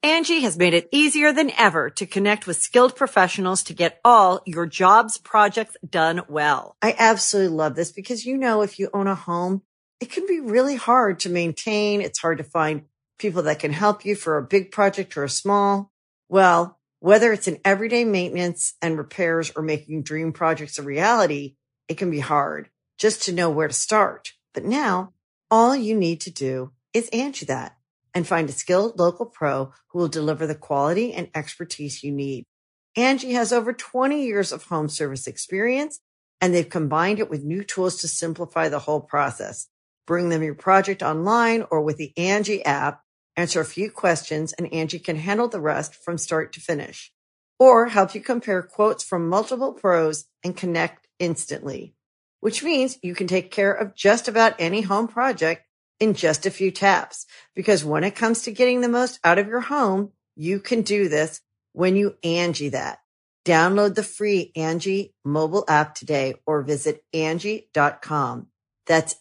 Angie has made it easier than ever to connect with skilled professionals to get all your jobs projects done well. I absolutely love this because, if you own a home, it can be really hard to maintain. It's hard to find people that can help you for a big project or a small. Well, whether it's in everyday maintenance and repairs or making dream projects a reality, it can be hard just to know where to start. But now all you need to do is Angie that and find a skilled local pro who will deliver the quality and expertise you need. Angie has over 20 years of home service experience, and they've combined it with new tools to simplify the whole process. Bring them your project online or with the Angie app, answer a few questions, and Angie can handle the rest from start to finish. Or help you compare quotes from multiple pros and connect instantly, which means you can take care of just about any home project in just a few taps. Because when it comes to getting the most out of your home, you can do this when you Angie that. Download the free Angie mobile app today or visit Angie.com. That's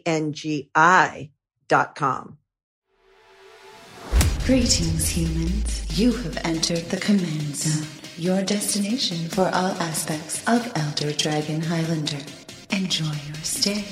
ANGI.com. Greetings, humans. You have entered the Command Zone, your destination for all aspects of Elder Dragon Highlander. Enjoy your stay.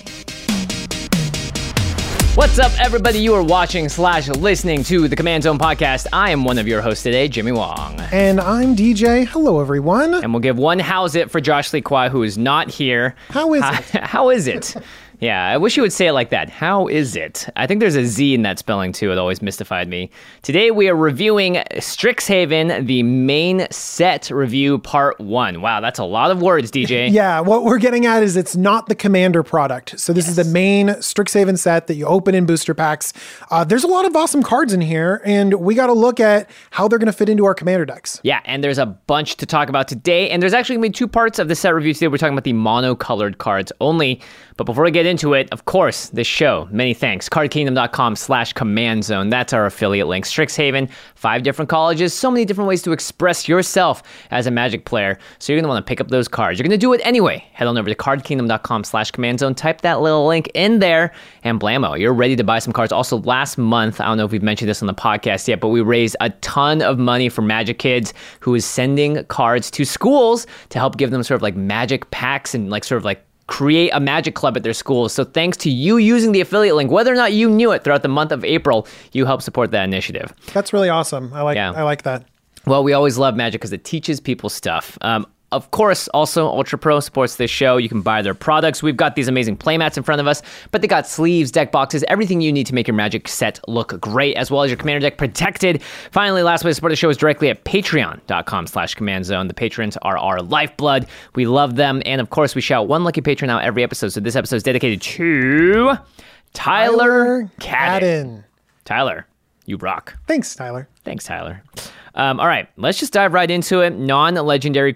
What's up, everybody? You are watching/listening to the Command Zone podcast. I am one of your hosts today, Jimmy Wong. And I'm DJ. Hello, everyone. And we'll give one how's it for Josh Lee Kwai, who is not here. How is it? How is it? Yeah, I wish you would say it like that. How is it? I think there's a Z in that spelling, too. It always mystified me. Today, we are reviewing Strixhaven, the main set review part 1. Wow, that's a lot of words, DJ. Yeah, what we're getting at is it's not the Commander product. So this is the main Strixhaven set that you open in booster packs. There's a lot of awesome cards in here, and we got to look at how they're going to fit into our Commander decks. Yeah, and there's a bunch to talk about today, and there's actually going to be 2 parts of the set review today. We're talking about the mono-colored cards only. But before we get into it, of course, this show, many thanks, cardkingdom.com/command zone. That's our affiliate link. Strixhaven, 5 different colleges, so many different ways to express yourself as a Magic player. So you're going to want to pick up those cards. You're going to do it anyway. Head on over to cardkingdom.com/command zone, type that little link in there, and blammo, you're ready to buy some cards. Also, last month, I don't know if we've mentioned this on the podcast yet, but we raised a ton of money for Magic Kids, who is sending cards to schools to help give them sort of like Magic packs and like sort of like create a Magic club at their schools. So thanks to you using the affiliate link, whether or not you knew it throughout the month of April, you help support that initiative. That's really awesome. I like that. Well, we always love Magic because it teaches people stuff. Of course, also, Ultra Pro supports this show. You can buy their products. We've got these amazing playmats in front of us, but they got sleeves, deck boxes, everything you need to make your Magic set look great, as well as your Commander deck protected. Finally, last way to support the show is directly at patreon.com/command zone. The patrons are our lifeblood. We love them. And of course, we shout one lucky patron out every episode. So this episode is dedicated to Tyler Cadden. Tyler, you rock. Thanks, Tyler. Thanks, Tyler. All right, let's just dive right into it. Non-legendary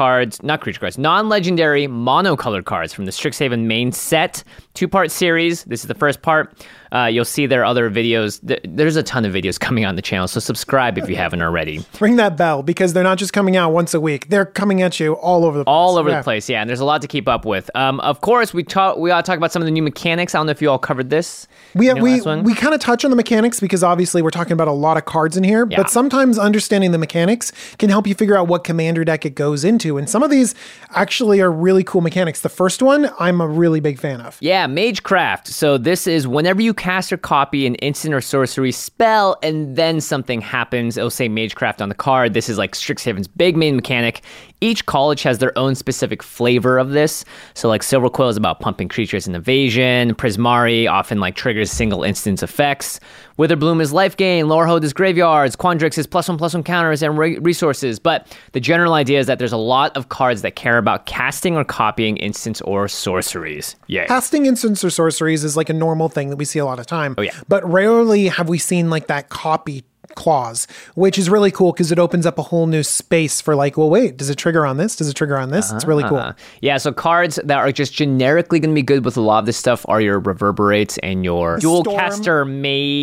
non-legendary mono-colored cards from the Strixhaven main set. 2-part series. This is the first part. You'll see there are other videos. There's a ton of videos coming on the channel, so subscribe if you haven't already. Ring that bell, because they're not just coming out once a week. They're coming at you all over the place. All over the place, yeah, and there's a lot to keep up with. Of course, we ought to talk about some of the new mechanics. I don't know if you all covered this. We kind of touch on the mechanics because obviously we're talking about a lot of cards in here, but sometimes understanding the mechanics can help you figure out what Commander deck it goes into, and some of these actually are really cool mechanics. The first one, I'm a really big fan of. Yeah, Magecraft. So this is whenever you cast or copy an instant or sorcery spell and then something happens, it'll say Magecraft on the card. This is like Strixhaven's big main mechanic. Each college has their own specific flavor of this. So like Silverquill is about pumping creatures and evasion. Prismari often like triggers single instance effects. Witherbloom is life gain. Lorehold is graveyards. Quandrix is +1/+1 counters and resources. But the general idea is that there's a lot of cards that care about casting or copying instants or sorceries. Yeah. Casting instants or sorceries is like a normal thing that we see a lot of time. Oh, yeah. But rarely have we seen like that copy clause, which is really cool because it opens up a whole new space for like, well, wait, does it trigger on this? Does it trigger on this? It's really cool. Yeah, so cards that are just generically going to be good with a lot of this stuff are your Reverberates and your Dual Caster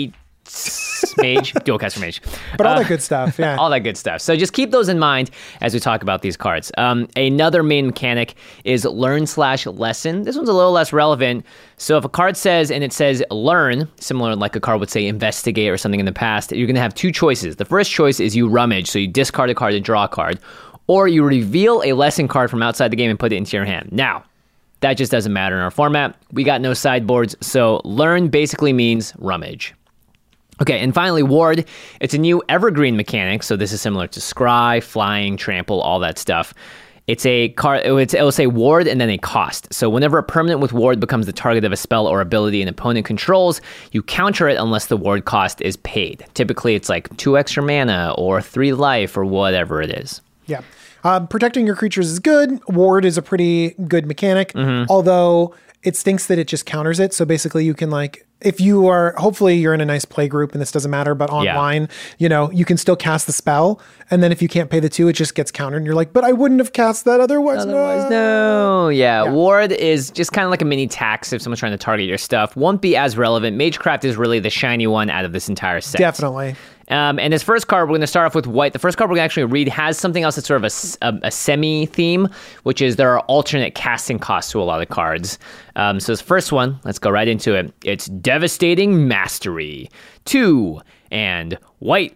Mage, dual caster mage. But all that good stuff, yeah. All that good stuff. So just keep those in mind as we talk about these cards. Another main mechanic is learn/lesson. This one's a little less relevant. So if a card says, and it says learn, similar like a card would say investigate or something in the past, you're going to have two choices. The first choice is you rummage, so you discard a card and draw a card, or you reveal a lesson card from outside the game and put it into your hand. Now, that just doesn't matter in our format. We got no sideboards, so learn basically means rummage. Okay, and finally, Ward. It's a new evergreen mechanic, so this is similar to Scry, Flying, Trample, all that stuff. It's a card, it'll say Ward and then a cost. So whenever a permanent with Ward becomes the target of a spell or ability an opponent controls, you counter it unless the Ward cost is paid. Typically, it's like 2 extra mana or 3 life or whatever it is. Yeah. Protecting your creatures is good. Ward is a pretty good mechanic, although it stinks that it just counters it. So basically you can if you are, hopefully you're in a nice play group and this doesn't matter, but online, you can still cast the spell. And then if you can't pay the 2, it just gets countered. And you're like, but I wouldn't have cast that otherwise. No. Yeah. Ward is just kind of like a mini tax if someone's trying to target your stuff. Won't be as relevant. Magecraft is really the shiny one out of this entire set. Definitely. And this first card, we're going to start off with white. The first card we're going to actually read has something else that's sort of a semi-theme, which is there are alternate casting costs to a lot of cards. So this first one, let's go right into it. It's Devastating Mastery. 2 and white.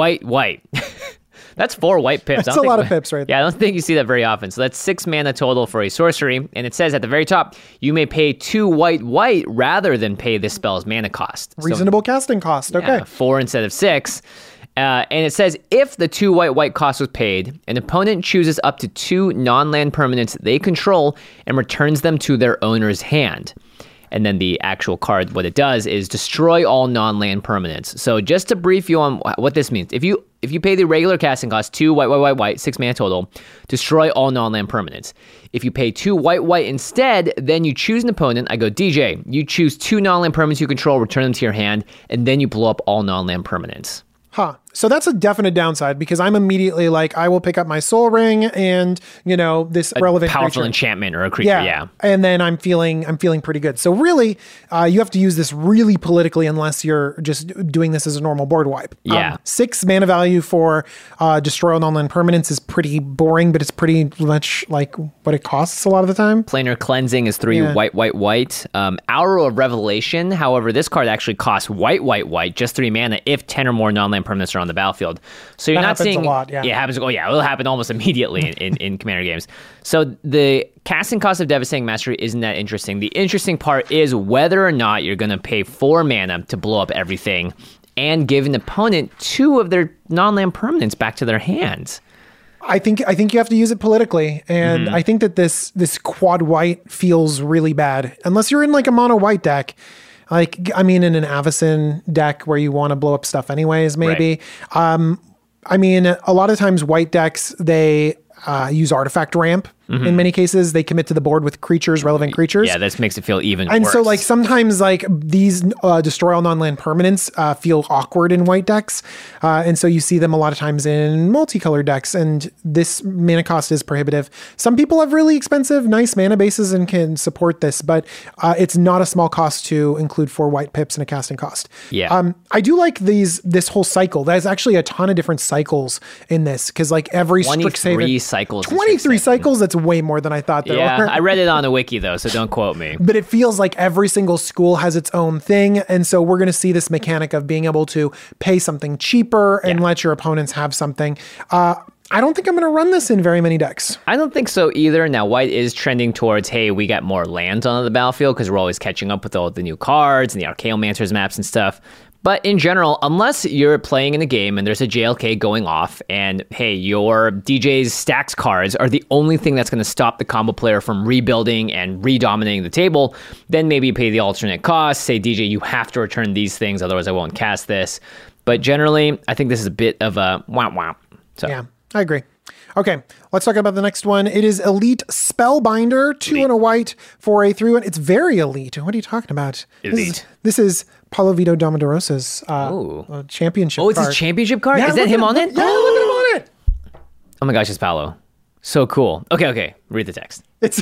That's 4 white pips. That's a lot of pips right there. Yeah, I don't think you see that very often. So that's 6 mana total for a sorcery. And it says at the very top, you may pay 2 white rather than pay this spell's mana cost. Reasonable casting cost. Okay. Yeah, 4 instead of 6. And it says if the 2 white cost was paid, an opponent chooses up to 2 non-land permanents they control and returns them to their owner's hand. And then the actual card, what it does is destroy all non-land permanents. So just to brief you on what this means, if you pay the regular casting cost, 2 white, 6 mana total, destroy all non-land permanents. If you pay 2 white instead, then you choose an opponent. I go, DJ, you choose 2 non-land permanents you control, return them to your hand, and then you blow up all non-land permanents. Huh. So that's a definite downside because I'm immediately like, I will pick up my Soul Ring and, this relevant powerful creature. Enchantment or a creature, yeah. And then I'm feeling pretty good. So really, you have to use this really politically unless you're just doing this as a normal board wipe. Yeah. 6 mana value for destroy all non-land permanents is pretty boring, but it's pretty much like what it costs a lot of the time. Planar Cleansing is 3 white. Hour of Revelation, however, this card actually costs white, just 3 mana if 10 or more non-land permanents are on the battlefield. So you're not seeing a lot, yeah. Yeah, it happens. Oh yeah, it'll happen almost immediately in Commander games. So the casting cost of Devastating Mastery isn't that interesting. The interesting part is whether or not you're going to pay 4 mana to blow up everything and give an opponent 2 of their non-land permanents back to their hands. I think you have to use it politically, and I think that this quad white feels really bad unless you're in like a mono white deck. In an Avacyn deck where you want to blow up stuff anyways, maybe. Right. A lot of times white decks, they use artifact ramp. In many cases, they commit to the board with relevant creatures. Yeah, this makes it feel even worse. And so sometimes these destroy all non-land permanents feel awkward in white decks. And so you see them a lot of times in multicolored decks, and this mana cost is prohibitive. Some people have really expensive, nice mana bases and can support this, but it's not a small cost to include 4 white pips and a casting cost. Yeah. I do like this whole cycle. There's actually a ton of different cycles in this, because every Strixhaven... 23 cycles, that's way more than I thought there were. I read it on a wiki though, so don't quote me. But it feels like every single school has its own thing, and so we're going to see this mechanic of being able to pay something cheaper and let your opponents have something. I don't think I'm going to run this in very many decks. I don't think so either. Now, white is trending towards, hey, we got more lands on the battlefield because we're always catching up with all the new cards and the Archaeomancer's maps and stuff. But in general, unless you're playing in a game and there's a JLK going off and, hey, your DJ's stacks cards are the only thing that's going to stop the combo player from rebuilding and redominating the table, then maybe you pay the alternate cost. Say, DJ, you have to return these things, otherwise I won't cast this. But generally, I think this is a bit of a wow. So. Yeah, I agree. Okay, let's talk about the next one. It is Elite Spellbinder, 2 and a white for a 3/1. It's very elite. What are you talking about? Elite. This is Paulo Vitor Domodorosa's championship card. Oh, it's his championship card? Yeah, is that him on it? Yeah, look at him on it. Oh my gosh, it's Paulo. So cool. Okay. Read the text. It's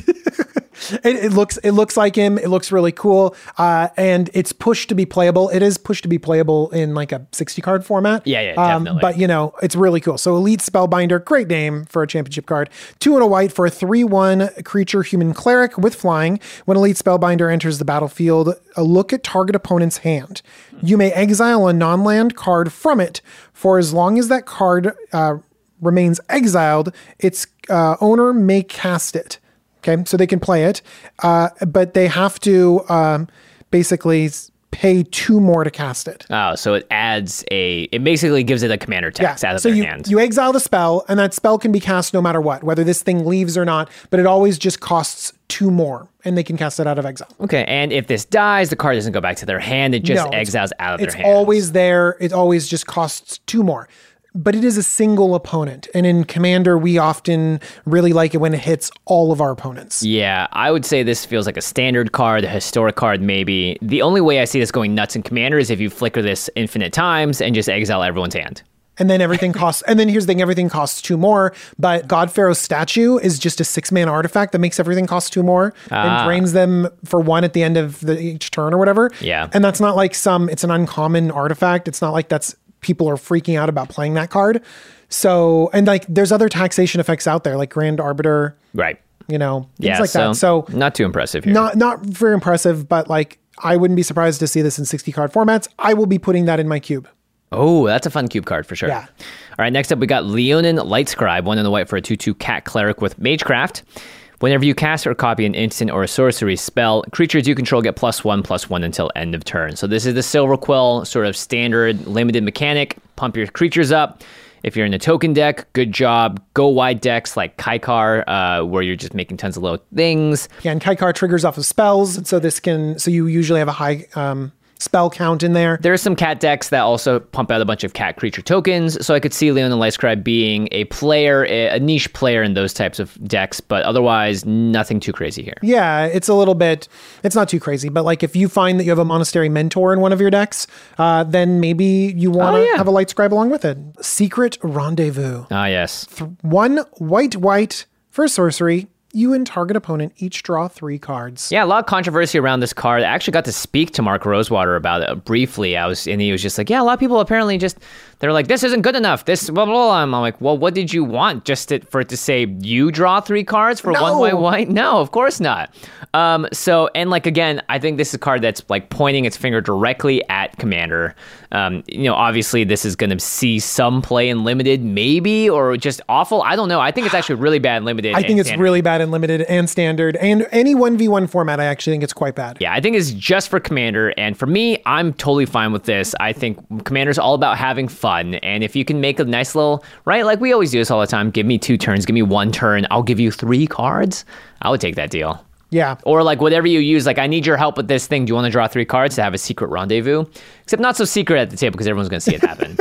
it looks like him. It looks really cool. And it's pushed to be playable. It is pushed to be playable in like a 60 card format. Yeah, definitely. But it's really cool. So Elite Spellbinder, great name for a championship card. 2 and a white for a 3/1 creature human cleric with flying. When Elite Spellbinder enters the battlefield, look at target opponent's hand. You may exile a non-land card from it for as long as that card remains exiled. Its owner may cast it. Okay, so they can play it, but they have to basically pay 2 more to cast it. Oh, so it basically gives it a commander tax out of their hand. You exile the spell, and that spell can be cast no matter what, whether this thing leaves or not, but it always just costs 2 more, and they can cast it out of exile. Okay, and if this dies, the card doesn't go back to their hand, it just exiles out of their hand. It's always there, it always just costs 2 more. But it is a single opponent. And in Commander, we often really like it when it hits all of our opponents. Yeah, I would say this feels like a standard card, a historic card maybe. The only way I see this going nuts in Commander is if you flicker this infinite times and just exile everyone's hand. And then everything costs, and then here's the thing, everything costs 2 more, but God Pharaoh's statue is just a 6-mana artifact that makes everything cost 2 more and drains them for 1 at the end of each turn or whatever. Yeah. And that's not like it's an uncommon artifact. It's not like people are freaking out about playing that card. So, and like there's other taxation effects out there, like Grand Arbiter. Right. Things like that. So not too impressive here. Not very impressive, but like I wouldn't be surprised to see this in 60 card formats. I will be putting that in my cube. Oh, that's a fun cube card for sure. Yeah. All right, next up we got Leonin Lightscribe, 1 in the white for a 2/2 cat cleric with Magecraft. Whenever you cast or copy an instant or a sorcery spell, creatures you control get +1/+1 until end of turn. So this is the Silver Quill sort of standard limited mechanic. Pump your creatures up. If you're in a token deck, good job. Go wide decks like Kaikar, where you're just making tons of little things. Yeah, and Kaikar triggers off of spells, so you usually have a high spell count in there. There are some cat decks that also pump out a bunch of cat creature tokens, so I could see Leonin Lightscribe being a player, a niche player in those types of decks, but otherwise nothing too crazy here. Yeah, it's not too crazy, but like if you find that you have a Monastery Mentor in one of your decks, then maybe you want to have a Lightscribe along with it. Secret Rendezvous. Ah, yes. 1 white for sorcery. You and target opponent each draw 3 cards. Yeah, a lot of controversy around this card. I actually got to speak to Mark Rosewater about it briefly. And he was just like, yeah, a lot of people apparently they're like, this isn't good enough. This blah, blah, blah. I'm like, well, what did you want? Just for it to say you draw 3 cards for 1 white? No, of course not. And like, again, I think this is a card that's like pointing its finger directly at Commander. Obviously this is going to see some play in limited, maybe, or just awful. I don't know. I think it's actually really bad in limited. I think it's really bad in limited and standard, and any 1v1 format. I actually think it's quite bad. Yeah, I think it's just for Commander, and for me, I'm totally fine with this. I think Commander's all about having fun, and if you can make a nice little, right, like we always do this all the time, give me 2 turns, give me 1 turn, I'll give you 3 cards, I would take that deal. Yeah. Or like whatever you use, like I need your help with this thing. Do you want to draw 3 cards to have a secret rendezvous? Except not so secret at the table because everyone's going to see it happen.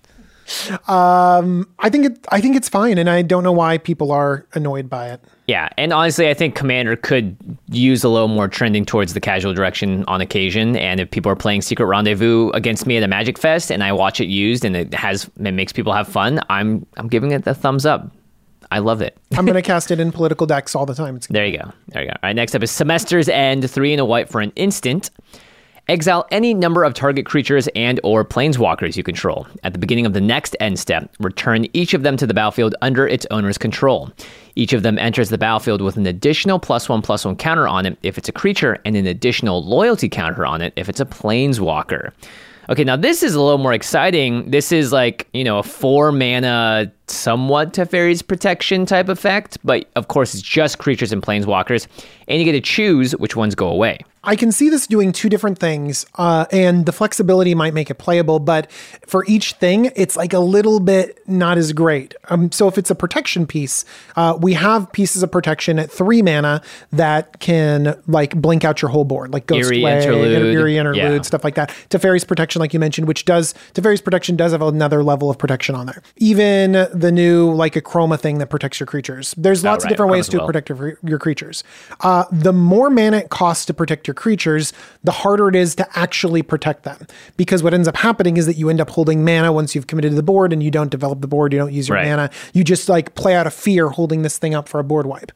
I think it's fine, and I don't know why people are annoyed by it. Yeah, and honestly, I think Commander could use a little more trending towards the casual direction on occasion. And if people are playing Secret Rendezvous against me at a Magic Fest, and I watch it used, and it makes people have fun, I'm giving it the thumbs up. I love it. I'm going to cast it in political decks all the time. There you go. All right, next up is Semester's End, 3 and a white for an instant. Exile any number of target creatures and or planeswalkers you control. At the beginning of the next end step, return each of them to the battlefield under its owner's control. Each of them enters the battlefield with an additional +1/+1 counter on it if it's a creature, and an additional loyalty counter on it if it's a planeswalker. Okay, now this is a little more exciting. This is like, a 4-mana somewhat Teferi's Protection type effect, but of course it's just creatures and planeswalkers, and you get to choose which ones go away. I can see this doing 2 different things, and the flexibility might make it playable, but for each thing, it's like a little bit not as great. So if it's a protection piece, we have pieces of protection at 3 mana that can like blink out your whole board, like Ghostway, Eerie Interlude, stuff like that. Teferi's Protection, like you mentioned, Teferi's Protection does have another level of protection on there. Even the new like a chroma thing that protects your creatures. There's lots of different ways to protect your creatures. The more mana it costs to protect your creatures, the harder it is to actually protect them. Because what ends up happening is that you end up holding mana once you've committed to the board, and you don't develop the board, you don't use your mana. You just like play out of fear holding this thing up for a board wipe.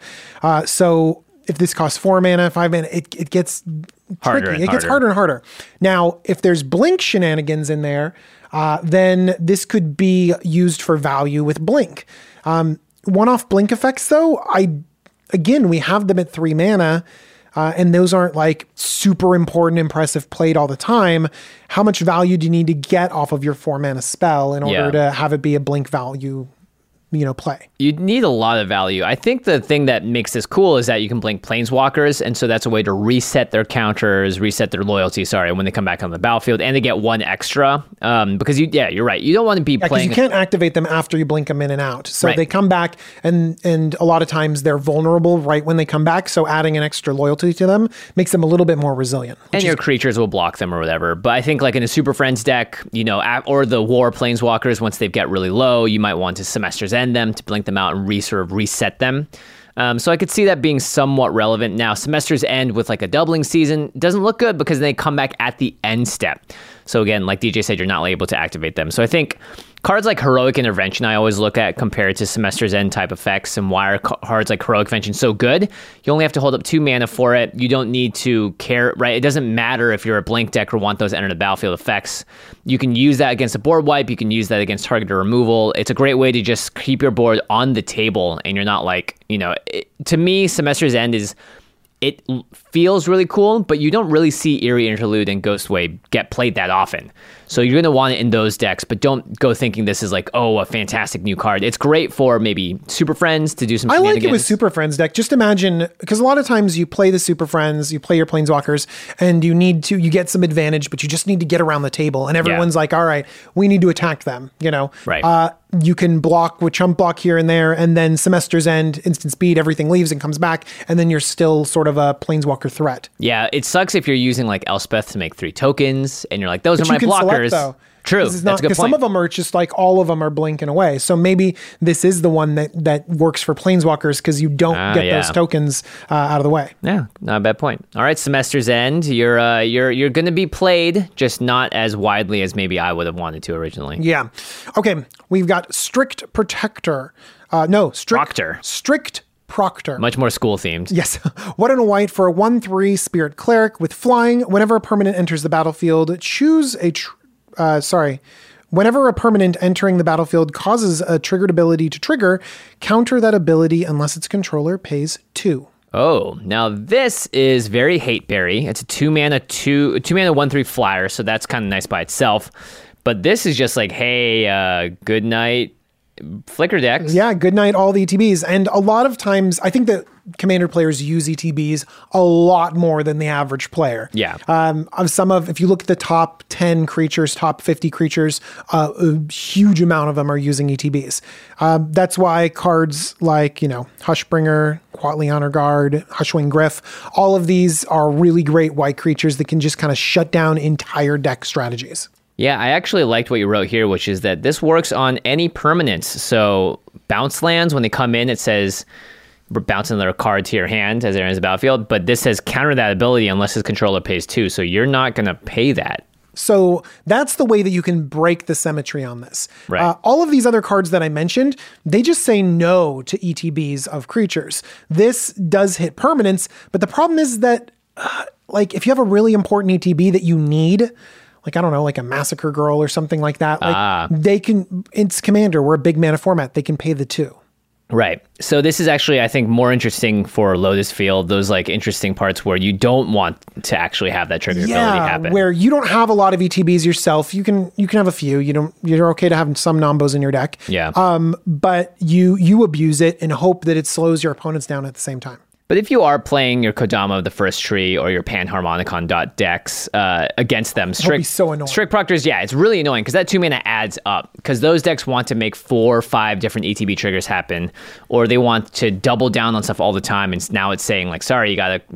So if this costs 4 mana, 5 mana, it gets tricky. It gets harder and harder. Now, if there's blink shenanigans in there, then this could be used for value with blink. One-off blink effects, though, we have them at 3 mana, and those aren't like super important, impressive played all the time. How much value do you need to get off of your 4 mana spell in order to have it be a blink value play? You'd need a lot of value. I think the thing that makes this cool is that you can blink planeswalkers, and so that's a way to reset their counters, reset their loyalty, when they come back on the battlefield, and they get 1 extra. Because you're right. You don't want to be playing... you can't activate them after you blink them in and out. So they come back, and a lot of times they're vulnerable right when they come back, so adding an extra loyalty to them makes them a little bit more resilient. And your creatures will block them or whatever. But I think like in a Super Friends deck, or the War planeswalkers, once they get really low, you might want to Semester's End them to blink them out and reset them. So I could see that being somewhat relevant. Now, Semester's End with like a doubling season doesn't look good because they come back at the end step. So again, like DJ said, you're not able to activate them. So I think cards like Heroic Intervention, I always look at compared to Semester's End type effects. And why are cards like Heroic Intervention so good? You only have to hold up 2 mana for it. You don't need to care, right? It doesn't matter if you're a blink deck or want those enter the battlefield effects. You can use that against a board wipe. You can use that against targeted removal. It's a great way to just keep your board on the table. And you're not like, to me, Semester's End it feels really cool, but you don't really see Eerie Interlude and Ghostwave get played that often. So you're going to want it in those decks, but don't go thinking this is like, a fantastic new card. It's great for maybe Super Friends to do some shenanigans. I like it with Super Friends deck. Just imagine, because a lot of times you play the Super Friends, you play your Planeswalkers, and you get some advantage, but you just need to get around the table. And everyone's like, all right, we need to attack them, Right. You can block with chump block here and there, and then Semester's End, instant speed, everything leaves and comes back, and then you're still sort of a Planeswalker threat. Yeah, it sucks if you're using like Elspeth to make 3 tokens, and you're like, those are my blockers. Though. True, that's a good point. Because some of them are just like all of them are blinking away. So maybe this is the one that works for Planeswalkers because you don't get those tokens out of the way. Yeah, not a bad point. All right, Semester's End. You're going to be played, just not as widely as maybe I would have wanted to originally. Yeah. Okay, we've got Strict Protector. Strict Proctor. Much more school themed. Yes. 1 and a white for a 1/3 Spirit Cleric with flying. Whenever a permanent enters the battlefield, choose a... Whenever a permanent entering the battlefield causes a triggered ability to trigger, counter that ability unless its controller pays 2. Oh, now this is very Hateberry. It's a 2 mana 1/3 flyer, so that's kind of nice by itself. But this is just like, hey, good night, Flicker decks. Yeah, good night, all the ETBs. And a lot of times, I think that Commander players use ETBs a lot more than the average player. Yeah. If you look at the top 10 creatures, top 50 creatures, a huge amount of them are using ETBs. That's why cards like, Hushbringer, Quatli Honor Guard, Hushwing Gryff, all of these are really great white creatures that can just kind of shut down entire deck strategies. Yeah, I actually liked what you wrote here, which is that this works on any permanents. So bounce lands, when they come in, it says we're bouncing their card to your hand as they're in the battlefield. But this says counter that ability unless his controller pays 2. So you're not going to pay that. So that's the way that you can break the symmetry on this. Right. All of these other cards that I mentioned, they just say no to ETBs of creatures. This does hit permanents, but the problem is that if you have a really important ETB that you need, like, I don't know, like a Massacre Girl or something like that. They can, it's Commander, we're a big mana format. They can pay the 2. Right. So this is actually, I think, more interesting for Lotus Field, those like interesting parts where you don't want to actually have that trigger ability happen. Where you don't have a lot of ETBs yourself. You can have a few. You're okay to have some Nombos in your deck. Yeah. But you abuse it and hope that it slows your opponents down at the same time. But if you are playing your Kodama of the First Tree or your Panharmonicon.decks against them, so annoying. Strict Proctors, yeah, it's really annoying because that 2 mana adds up. Because those decks want to make 4 or 5 different ETB triggers happen, or they want to double down on stuff all the time. And now it's saying like, sorry, you gotta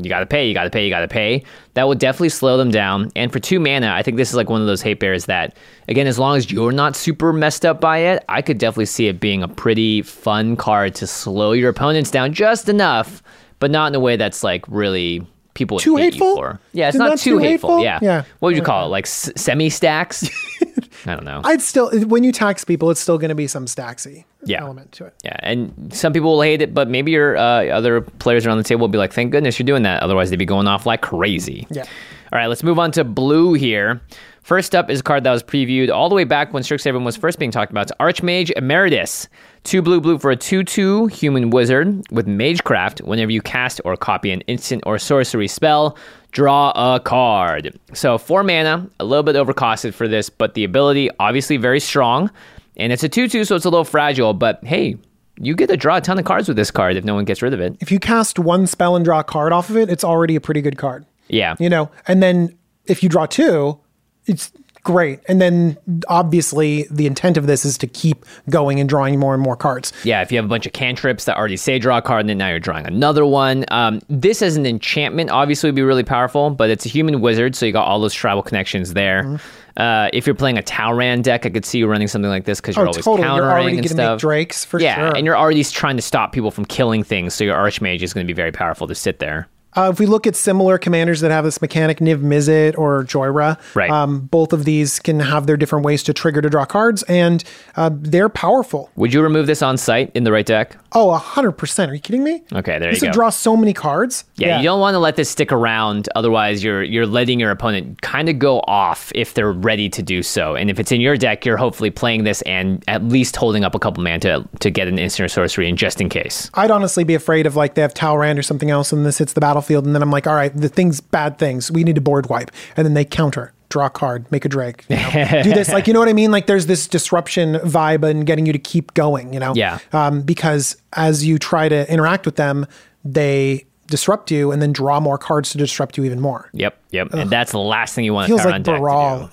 pay. That would definitely slow them down. And for 2 mana, I think this is like one of those hate bears that, again, as long as you're not super messed up by it, I could definitely see it being a pretty fun card to slow your opponents down just enough, but not in a way that's like really people would too hate hateful? you for. Yeah, it's not too hateful. Yeah. What would you call it? Like semi-stacks? I don't know. I'd still, when you tax people, it's still going to be some stacksy element to it. Yeah, and some people will hate it, but maybe your other players around the table will be like, thank goodness you're doing that. Otherwise, they'd be going off like crazy. Yeah. All right, let's move on to blue here. First up is a card that was previewed all the way back when Strixhaven was first being talked about. It's Archmage Emeritus. 2 blue for a 2/2 human wizard with Magecraft. Whenever you cast or copy an instant or sorcery spell, draw a card. So 4 mana, a little bit overcosted for this, but the ability obviously very strong. And it's a 2/2, so it's a little fragile, but hey, you get to draw a ton of cards with this card if no one gets rid of it. If you cast 1 spell and draw a card off of it, it's already a pretty good card. Yeah. You know, and then if you draw 2, it's great. And then obviously the intent of this is to keep going and drawing more and more cards. Yeah, if you have a bunch of cantrips that already say draw a card and then now you're drawing another one. This as an enchantment obviously would be really powerful, but it's a human wizard, so you got all those tribal connections there. Mm-hmm. If you're playing a Talrand deck, I could see you running something like this because you're always countering you're already and gonna stuff. Make drakes for sure. Yeah, and you're already trying to stop people from killing things, so your Archmage is going to be very powerful to sit there. If we look at similar commanders that have this mechanic, Niv Mizzet or Joyra, right. Both of these can have their different ways to trigger to draw cards, and they're powerful. Would you remove this on site in the right deck? Oh, 100%. Are you kidding me? Okay, there this you go. would draw so many cards. Yeah, you don't want to let this stick around. Otherwise, you're letting your opponent kind of go off if they're ready to do so. And if it's in your deck, you're hopefully playing this and at least holding up a couple mana to get an instant or sorcery in just in case. I'd honestly be afraid of like they have Talrand or something else and this hits the battlefield and then I'm like, all right, bad things. We need to board wipe. And then they counter. Draw a card, make a drake, do this. Like, you know what I mean? Like there's this disruption vibe and getting you to keep going, you know? Yeah. Because as you try to interact with them, they disrupt you and then draw more cards to disrupt you even more. Yep. And that's the last thing you want to Feels power like on deck Baral.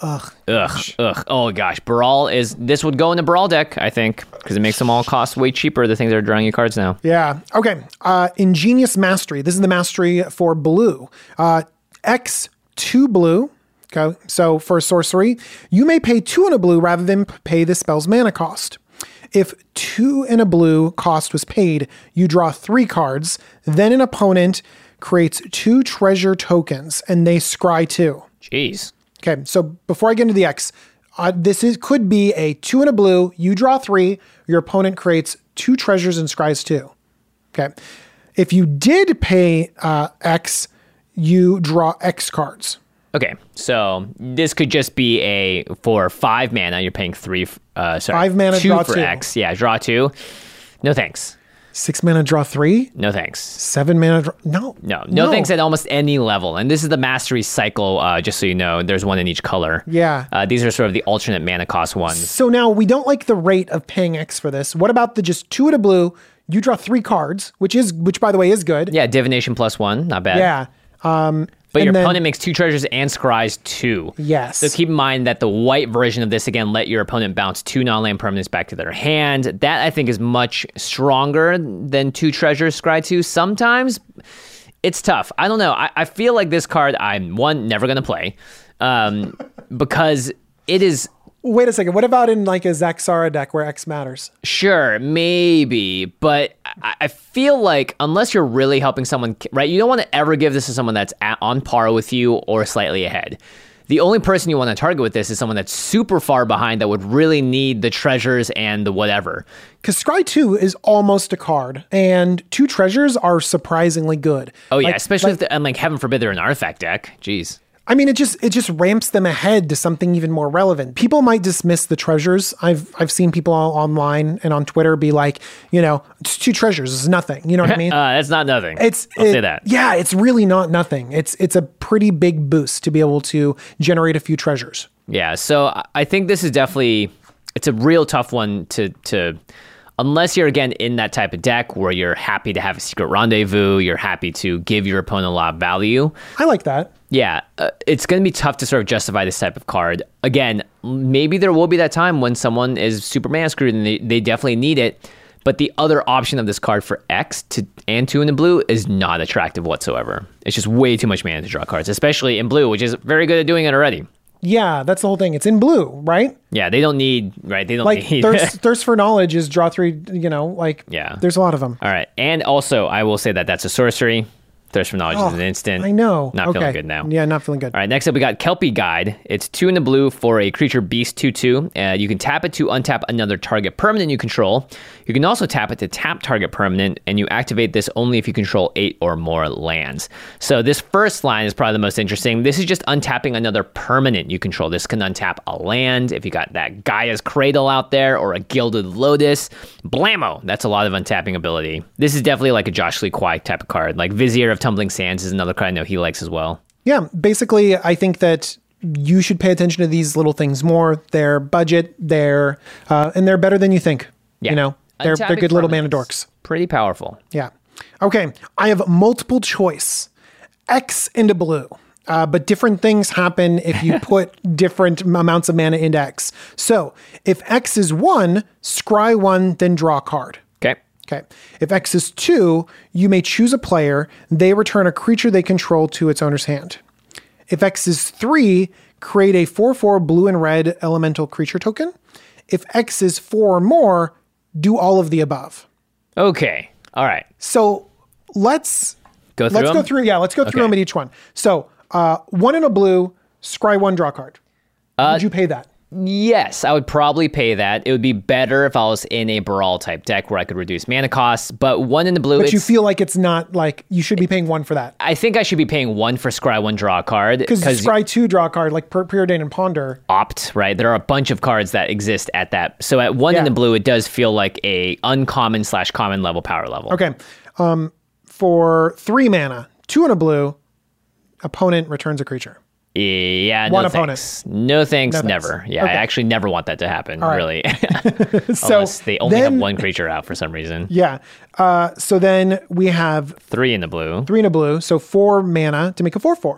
Ugh. Oh gosh. Baral this would go in the Baral deck, I think, because it makes them all cost way cheaper, the things that are drawing you cards now. Yeah. Okay. Ingenious Mastery. This is the mastery for blue. X 2 blue. Okay, so for a sorcery, you may pay 2 and a blue rather than pay the spell's mana cost. If 2 and a blue cost was paid, you draw 3 cards. Then an opponent creates 2 treasure tokens, and they scry 2. Jeez. Okay, so before I get into the X, could be a 2 and a blue. You draw 3. Your opponent creates 2 treasures and scries 2. Okay, if you did pay X, you draw X cards. Okay, so this could just be for 5 mana, you're paying 3, 5 mana, 2 draw for 2. X. Yeah, draw 2. No thanks. 6 mana, draw 3? No thanks. 7 mana, draw... No thanks at almost any level. And this is the mastery cycle, just so you know. There's one in each color. Yeah. These are sort of the alternate mana cost ones. So now we don't like the rate of paying X for this. What about the just 2 and a blue, you draw 3 cards, which by the way is good. Yeah, Divination +1, not bad. Yeah. But your opponent makes 2 treasures and scries 2. Yes. So keep in mind that the white version of this, again, let your opponent bounce 2 non-land permanents back to their hand. That, I think, is much stronger than 2 treasures, scry 2. Sometimes it's tough. I don't know. I feel like this card I'm, never going to play because it is... Wait a second. What about in like a Zaxara deck where X matters? Sure, maybe. But I feel like unless you're really helping someone, right? You don't want to ever give this to someone that's on par with you or slightly ahead. The only person you want to target with this is someone that's super far behind that would really need the treasures and the whatever. Because Scry 2 is almost a card, and 2 treasures are surprisingly good. Oh yeah, especially if and heaven forbid they're an artifact deck. Jeez. I mean, it just ramps them ahead to something even more relevant. People might dismiss the treasures. I've seen people online and on Twitter be like, it's 2 treasures, it's nothing. You know what I mean? That's not nothing. I'll say that. Yeah, it's really not nothing. It's a pretty big boost to be able to generate a few treasures. Yeah, so I think this is definitely, it's a real tough one to unless you're, again, in that type of deck where you're happy to have a secret rendezvous, you're happy to give your opponent a lot of value. I like that. Yeah, it's going to be tough to sort of justify this type of card. Again, maybe there will be that time when someone is super mana screwed and they definitely need it. But the other option of this card for X and 2 in the blue is not attractive whatsoever. It's just way too much mana to draw cards, especially in blue, which is very good at doing it already. Yeah, that's the whole thing. It's in blue, right? Yeah, they don't need, right? They don't like, need. Thirst for Knowledge is draw 3, yeah. There's a lot of them. All right. And also, I will say that that's a sorcery. Thirst for Knowledge is an instant. I know. Not feeling good now. Yeah, not feeling good. All right, next up we got Kelpie Guide. It's 2 in the blue for a creature beast 2/2. You can tap it to untap another target permanent you control. You can also tap it to tap target permanent, and you activate this only if you control 8 or more lands. So this first line is probably the most interesting. This is just untapping another permanent you control. This can untap a land. If you got that Gaia's Cradle out there or a Gilded Lotus, blammo, that's a lot of untapping ability. This is definitely like a Josh Lee Kwai type of card. Like Vizier of Tumbling Sands is another card I know he likes as well. Yeah, basically, I think that you should pay attention to these little things more. They're budget, and they're better than you think. Yeah. They're good little mana dorks. Pretty powerful. Yeah. Okay, I have multiple choice. X into blue. But different things happen if you put different amounts of mana into X. So if X is 1, scry 1, then draw a card. Okay. If X is 2, you may choose a player. They return a creature they control to its owner's hand. If X is 3, create a 4/4 blue and red elemental creature token. If X is 4 or more, do all of the above. Okay. All right. So let's go through them at each one. So 1 in a blue, scry 1, draw a card. Would you pay that? Yes, I would probably pay that. It would be better if I was in a Baral type deck where I could reduce mana costs, but 1 in the blue... But you feel like it's not like you should be paying 1 for that. I think I should be paying 1 for scry 1, draw a card. Because scry 2, draw a card, like Preordain and Ponder. Opt, right? There are a bunch of cards that exist at that. So at 1 in the blue, it does feel like a uncommon/common level power level. Okay. For 3 mana, 2 in a blue, opponent returns a creature. Yeah, one no opponent. Thanks. No thanks, No thanks. never. Yeah, Okay. I actually never want that to happen, All right. really. So Unless they only have 1 creature out for some reason. Yeah. So then we have 3 in the blue. 3 in a blue, so 4 mana to make a 4/4.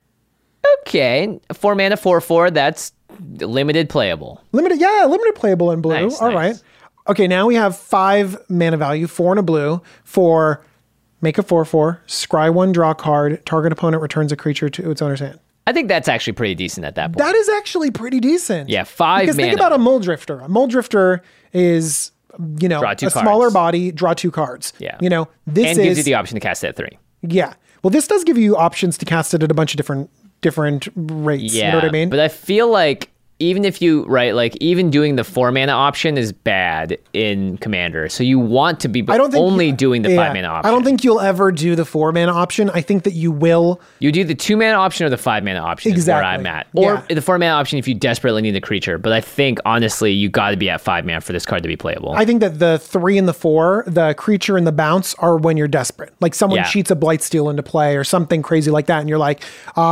Okay, 4 mana, 4/4, that's limited playable. Limited playable in blue. Nice, All nice. right. Okay, now we have 5 mana value, 4 in a blue, for make a 4/4, scry 1, draw a card, target opponent returns a creature to its owner's hand. I think that's actually pretty decent at that point. That is actually pretty decent. Yeah, 5 because mana. Think about a Mole Drifter. A Mole Drifter is, Draw 2 a smaller cards. body, draw 2 cards. Yeah. This and gives you the option to cast it at 3. Yeah. Well, this does give you options to cast it at a bunch of different rates. Yeah, You know what I mean? but I feel like even if you, right, like even doing the 4 mana option is bad in Commander. So you want to be only doing the 5 mana option. I don't think you'll ever do the 4 mana option. I think that you will. You do the 2 mana option or the 5 mana option is where I'm at. Or the 4 mana option if you desperately need the creature. But I think, honestly, you got to be at 5 mana for this card to be playable. I think that the 3 and the 4, the creature and the bounce, are when you're desperate. Like someone cheats a Blightsteel into play or something crazy like that. And you're like,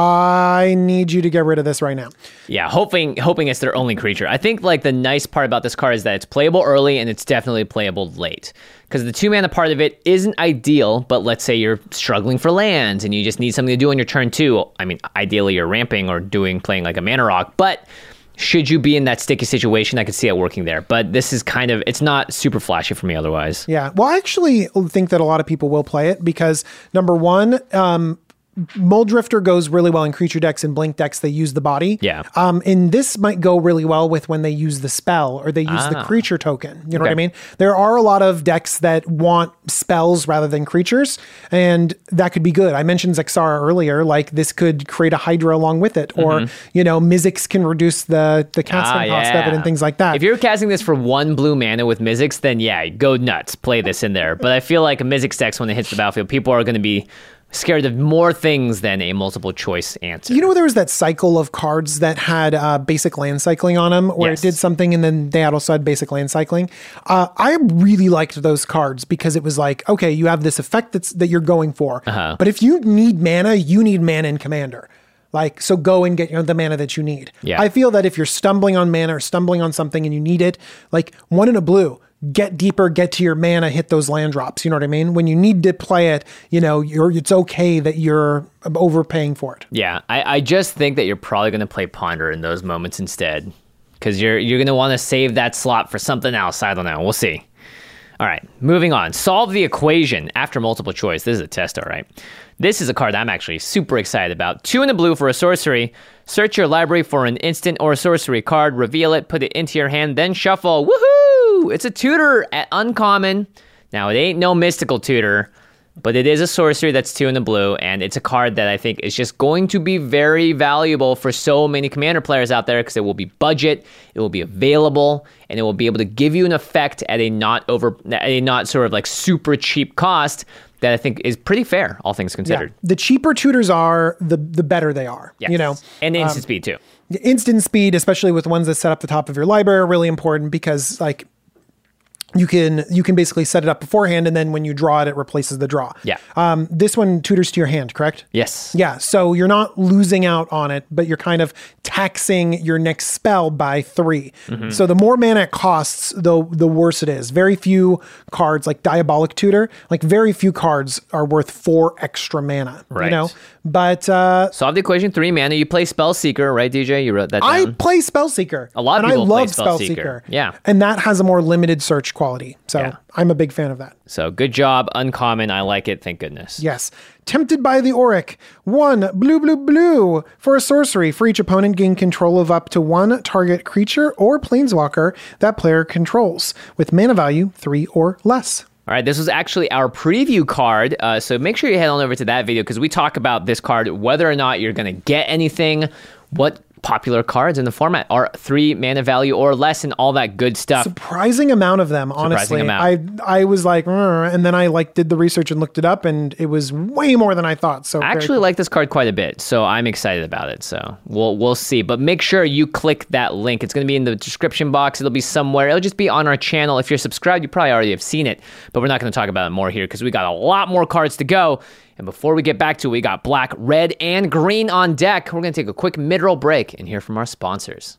I need you to get rid of this right now. Yeah, hoping it's their only creature. I think like the nice part about this card is that it's playable early and it's definitely playable late. Because the 2 mana part of it isn't ideal, but let's say you're struggling for lands and you just need something to do on your turn 2. I mean, ideally you're ramping or playing like a Mana Rock, but should you be in that sticky situation, I could see it working there. But this is it's not super flashy for me otherwise. Yeah. Well, I actually think that a lot of people will play it because number one, Mole Drifter goes really well in creature decks and blink decks. They use the body. Yeah. And this might go really well with when they use the spell or they use the creature token. You know what I mean? There are a lot of decks that want spells rather than creatures, and that could be good. I mentioned Zexara earlier. Like this could create a Hydra along with it, or Mizzix can reduce the casting cost of it and things like that. If you're casting this for 1 blue mana with Mizzix, then yeah, go nuts. Play this in there. But I feel like a Mizzix deck, when it hits the battlefield, people are going to be scared of more things than a multiple choice answer. There was that cycle of cards that had basic land cycling on them, where it did something and then they also had basic land cycling. I really liked those cards because it was like, okay, you have this effect that you're going for, but if you need mana, you need mana in Commander. Like, so go and get the mana that you need. Yeah. I feel that if you're stumbling on mana or stumbling on something and you need it, like 1 in a blue, get deeper, get to your mana, hit those land drops. You know what I mean? When you need to play it, it's okay that you're overpaying for it. Yeah, I just think that you're probably going to play Ponder in those moments instead, because you're going to want to save that slot for something else. I don't know. We'll see. All right, moving on. Solve the equation after multiple choice. This is a test, all right. This is a card I'm actually super excited about. 2 in the blue for a sorcery. Search your library for an instant or sorcery card, reveal it, put it into your hand, then shuffle. Woohoo! It's a tutor at uncommon. Now, it ain't no mystical tutor, but it is a sorcery that's 2 in the blue, and it's a card that I think is just going to be very valuable for so many Commander players out there, because it will be budget, it will be available, and it will be able to give you an effect at a not sort of like super cheap cost that I think is pretty fair, all things considered. Yeah. The cheaper tutors are, the better they are. Yes. And the instant speed too. Instant speed, especially with ones that set up the top of your library, are really important, because like you can basically set it up beforehand, and then when you draw it, it replaces the draw. Yeah. This one tutors to your hand, correct? Yes. Yeah. So you're not losing out on it, but you're kind of taxing your next spell by 3. Mm-hmm. So the more mana it costs, the worse it is. Very few cards like Diabolic Tutor, like very few cards are worth 4 extra mana. Right. But solve the equation, 3 mana. You play Spellseeker, right, DJ? You wrote that down. I play Spellseeker. A lot of people play Spellseeker. Yeah. And that has a more limited search quality. So yeah. I'm a big fan of that. So good job, uncommon. I like it. Thank goodness. Yes. Tempted by the Auric. 1 blue for a sorcery. For each opponent, gain control of up to 1 target creature or planeswalker that player controls with mana value 3 or less. All right, this was actually our preview card, so make sure you head on over to that video, because we talk about this card, whether or not you're going to get anything, what popular cards in the format are 3 mana value or less, and all that good stuff. Surprising amount of them, honestly. I was like, and then I did the research and looked it up, and it was way more than I thought. So I actually like this card quite a bit, so I'm excited about it. So we'll see, but make sure you click that link. It's going to be in the description box. It'll be somewhere. It'll just be on our channel. If you're subscribed, you probably already have seen it, but we're not going to talk about it more here, because we got a lot more cards to go. And before we get back to it, we got black, red, and green on deck. We're going to take a quick mid-roll break and hear from our sponsors.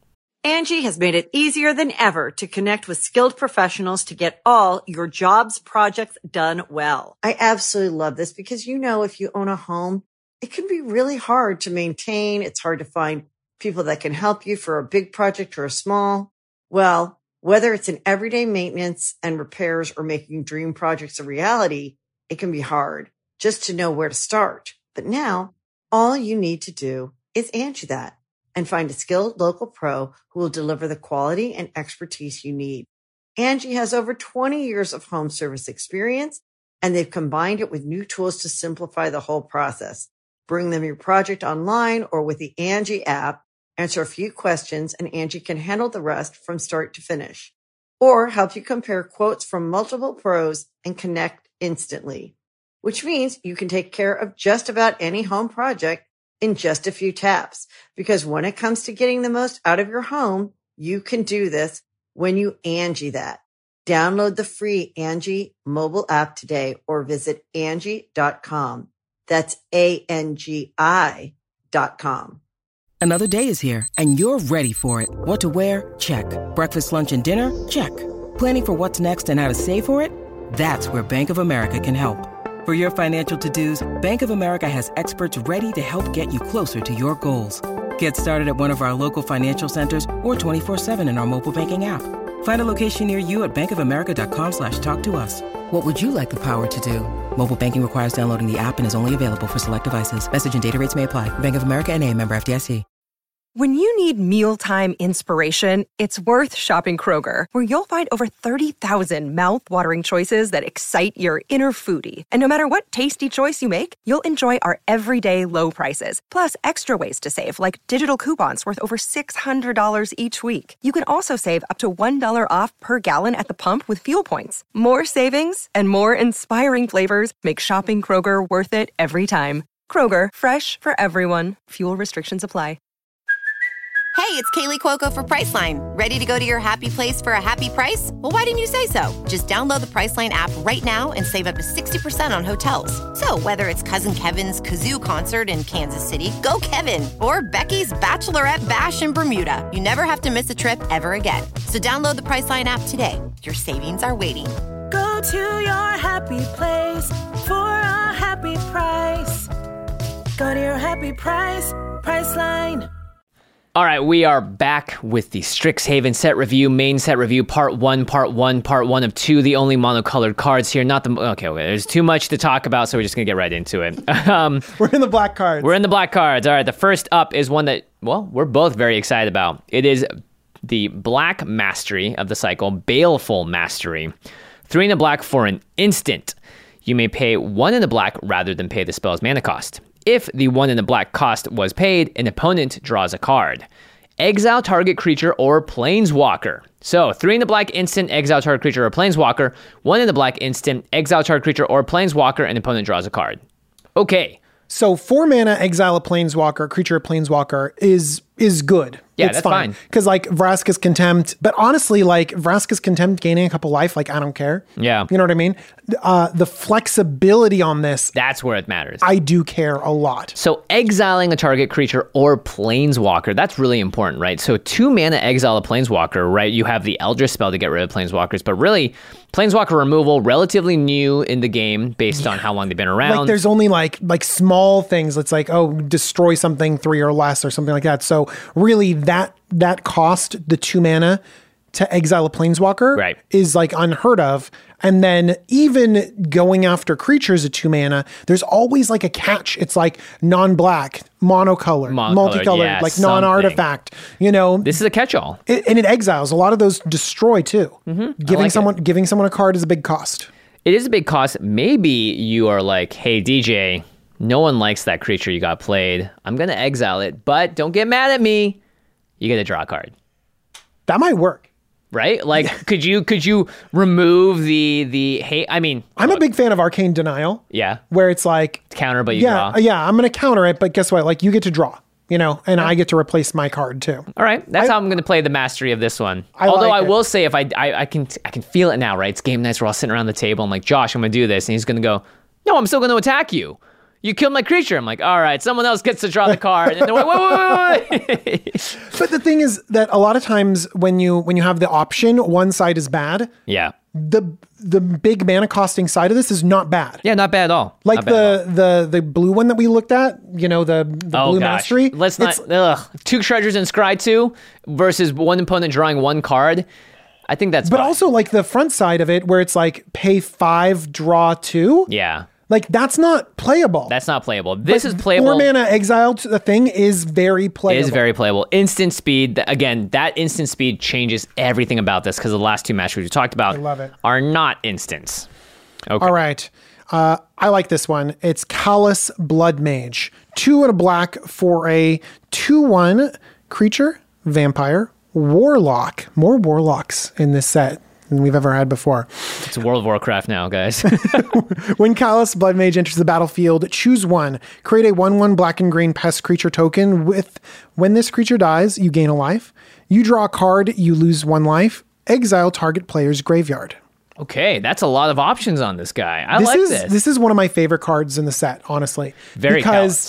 Angie has made it easier than ever to connect with skilled professionals to get all your jobs projects done well. I absolutely love this, because if you own a home, it can be really hard to maintain. It's hard to find people that can help you for a big project or a small. Well, whether it's in everyday maintenance and repairs or making dream projects a reality, it can be hard just to know where to start. But now, all you need to do is Angie that and find a skilled local pro who will deliver the quality and expertise you need. Angie has over 20 years of home service experience, and they've combined it with new tools to simplify the whole process. Bring them your project online or with the Angie app, answer a few questions, and Angie can handle the rest from start to finish. Or help you compare quotes from multiple pros and connect instantly, which means you can take care of just about any home project in just a few taps. Because when it comes to getting the most out of your home, you can do this when you Angie that. Download the free Angie mobile app today or visit Angie.com. That's ANGI.com. Another day is here and you're ready for it. What to wear? Check. Breakfast, lunch, and dinner? Check. Planning for what's next and how to save for it? That's where Bank of America can help. For your financial to-dos, Bank of America has experts ready to help get you closer to your goals. Get started at one of our local financial centers or 24/7 in our mobile banking app. Find a location near you at bankofamerica.com/talktous. What would you like the power to do? Mobile banking requires downloading the app and is only available for select devices. Message and data rates may apply. Bank of America NA, member FDIC. When you need mealtime inspiration, it's worth shopping Kroger, where you'll find over 30,000 mouth-watering choices that excite your inner foodie. And no matter what tasty choice you make, you'll enjoy our everyday low prices, plus extra ways to save, like digital coupons worth over $600 each week. You can also save up to $1 off per gallon at the pump with fuel points. More savings and more inspiring flavors make shopping Kroger worth it every time. Kroger, fresh for everyone. Fuel restrictions apply. Hey, it's Kaylee Cuoco for Priceline. Ready to go to your happy place for a happy price? Well, why didn't you say so? Just download the Priceline app right now and save up to 60% on hotels. So whether it's Cousin Kevin's Kazoo Concert in Kansas City, go Kevin, or Becky's Bachelorette Bash in Bermuda, you never have to miss a trip ever again. So download the Priceline app today. Your savings are waiting. Go to your happy place for a happy price. Go to your happy price, Priceline. All right, we are back with the Strixhaven set review, main set review, part one of two, the only monocolored cards here. Okay, there's too much to talk about, so we're just going to get right into it. We're in the black cards. We're in the black cards. All right, the first up is one that, well, we're both very excited about. It is the Black Mastery of the cycle, Baleful Mastery. 3 in the black for an instant. You may pay 1 in the black rather than pay the spell's mana cost. If the 1 in the black cost was paid, an opponent draws a card. Exile target creature or planeswalker. So 3 in the black instant, exile target creature or planeswalker. 1 in the black instant, exile target creature or planeswalker, and opponent draws a card. Okay. So 4 mana, exile a planeswalker, creature or planeswalker is good. Yeah, it's that's fine. Because like Vraska's Contempt, but honestly, like Vraska's Contempt gaining a couple life, like I don't care. Yeah. You know what I mean? The flexibility on this, that's where it matters. I do care a lot. So exiling a target creature or planeswalker, that's really important, right? So 2 mana exile a planeswalker, right? You have the Eldritch spell to get rid of planeswalkers, but really, planeswalker removal, relatively new in the game based on how long they've been around. Like there's only like small things. It's like, oh, destroy something 3 or less or something like that. So really that cost, the 2 mana to exile a planeswalker, right, is like unheard of. And then even going after creatures at 2 mana, there's always like a catch. It's like non-black, monocolored, multicolored, yeah, like non-artifact, you know. This is a catch-all. And it exiles. A lot of those destroy too. Mm-hmm. Giving someone a card is a big cost. It is a big cost. Maybe you are like, hey, DJ, no one likes that creature you got played. I'm going to exile it, but don't get mad at me. You get to draw a card. That might work. Right? Like, could you remove the hate? I mean, I'm a big fan of Arcane Denial. Yeah. Where it's like counter, but you draw. Yeah, I'm going to counter it, but guess what? Like, you get to draw, you know, and I get to replace my card too. All right. That's how I'm going to play the mastery of this one. I will say, if I can feel it now, right? It's game nights. We're all sitting around the table. I'm like, Josh, I'm going to do this. And he's going to go, no, I'm still going to attack you. You killed my creature. I'm like, all right, someone else gets to draw the card. And then wait. But the thing is that a lot of times when you have the option, one side is bad. Yeah. The big mana costing side of this is not bad. Yeah, not bad at all. Like the blue one that we looked at, you know, the blue mastery. Let's not 2 treasures and scry 2 versus one opponent drawing 1 card. I think that's But fine. also like the front side of it where it's like pay 5, draw 2. Yeah. Like, that's not playable. That's not playable. This is playable. 4 mana exile to the thing is very playable. It is very playable. Instant speed. Again, that instant speed changes everything about this because the last 2 matches we talked about are not instants. Okay. All right. I like this one. It's Callous Blood Mage. 2 and a black for a 2/1 creature, vampire, warlock. More warlocks in this set than we've ever had before. It's World of Warcraft now, guys. When Callous Blood Mage enters the battlefield, choose 1. Create a 1/1 black and green pest creature token when this creature dies, you gain a life. You draw a card, you lose 1 life. Exile target player's graveyard. Okay, that's a lot of options on this guy. I like this. This is one of my favorite cards in the set, honestly. Very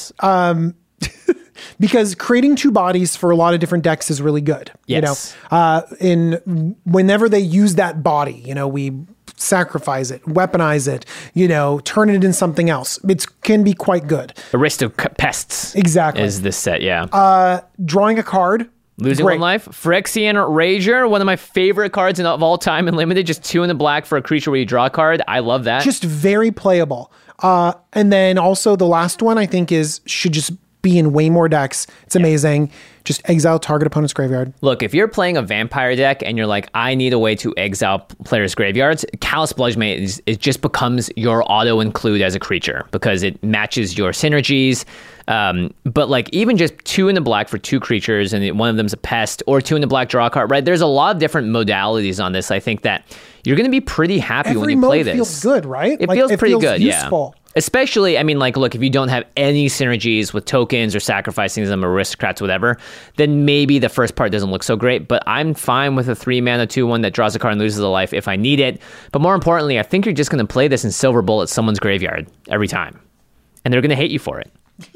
because creating 2 bodies for a lot of different decks is really good. Yes. You know, whenever they use that body, you know, we sacrifice it, weaponize it, you know, turn it into something else. It can be quite good. Aristopests. Exactly. Is this set, yeah. Drawing a card. Losing 1 life. Phyrexian Rager, one of my favorite cards of all time in Limited. Just 2 in the black for a creature where you draw a card. I love that. Just very playable. And then also the last one I think should just be in way more decks. It's amazing. Just exile target opponent's graveyard. Look, if you're playing a vampire deck and you're like, I need a way to exile players' graveyards, Callous Blood Mage, it just becomes your auto-include as a creature because it matches your synergies. But like even just 2 in the black for 2 creatures and one of them's a pest, or 2 in the black draw a card, right? There's a lot of different modalities on this. I think that you're going to be pretty happy when you play this. Feels good, right? It feels pretty good, useful. Especially, I mean, like, look, if you don't have any synergies with tokens or sacrificing them, aristocrats, whatever, then maybe the first part doesn't look so great. But I'm fine with a 3-mana 2/1 that draws a card and loses a life if I need it. But more importantly, I think you're just going to play this in Silver Bullet someone's graveyard every time. And they're going to hate you for it.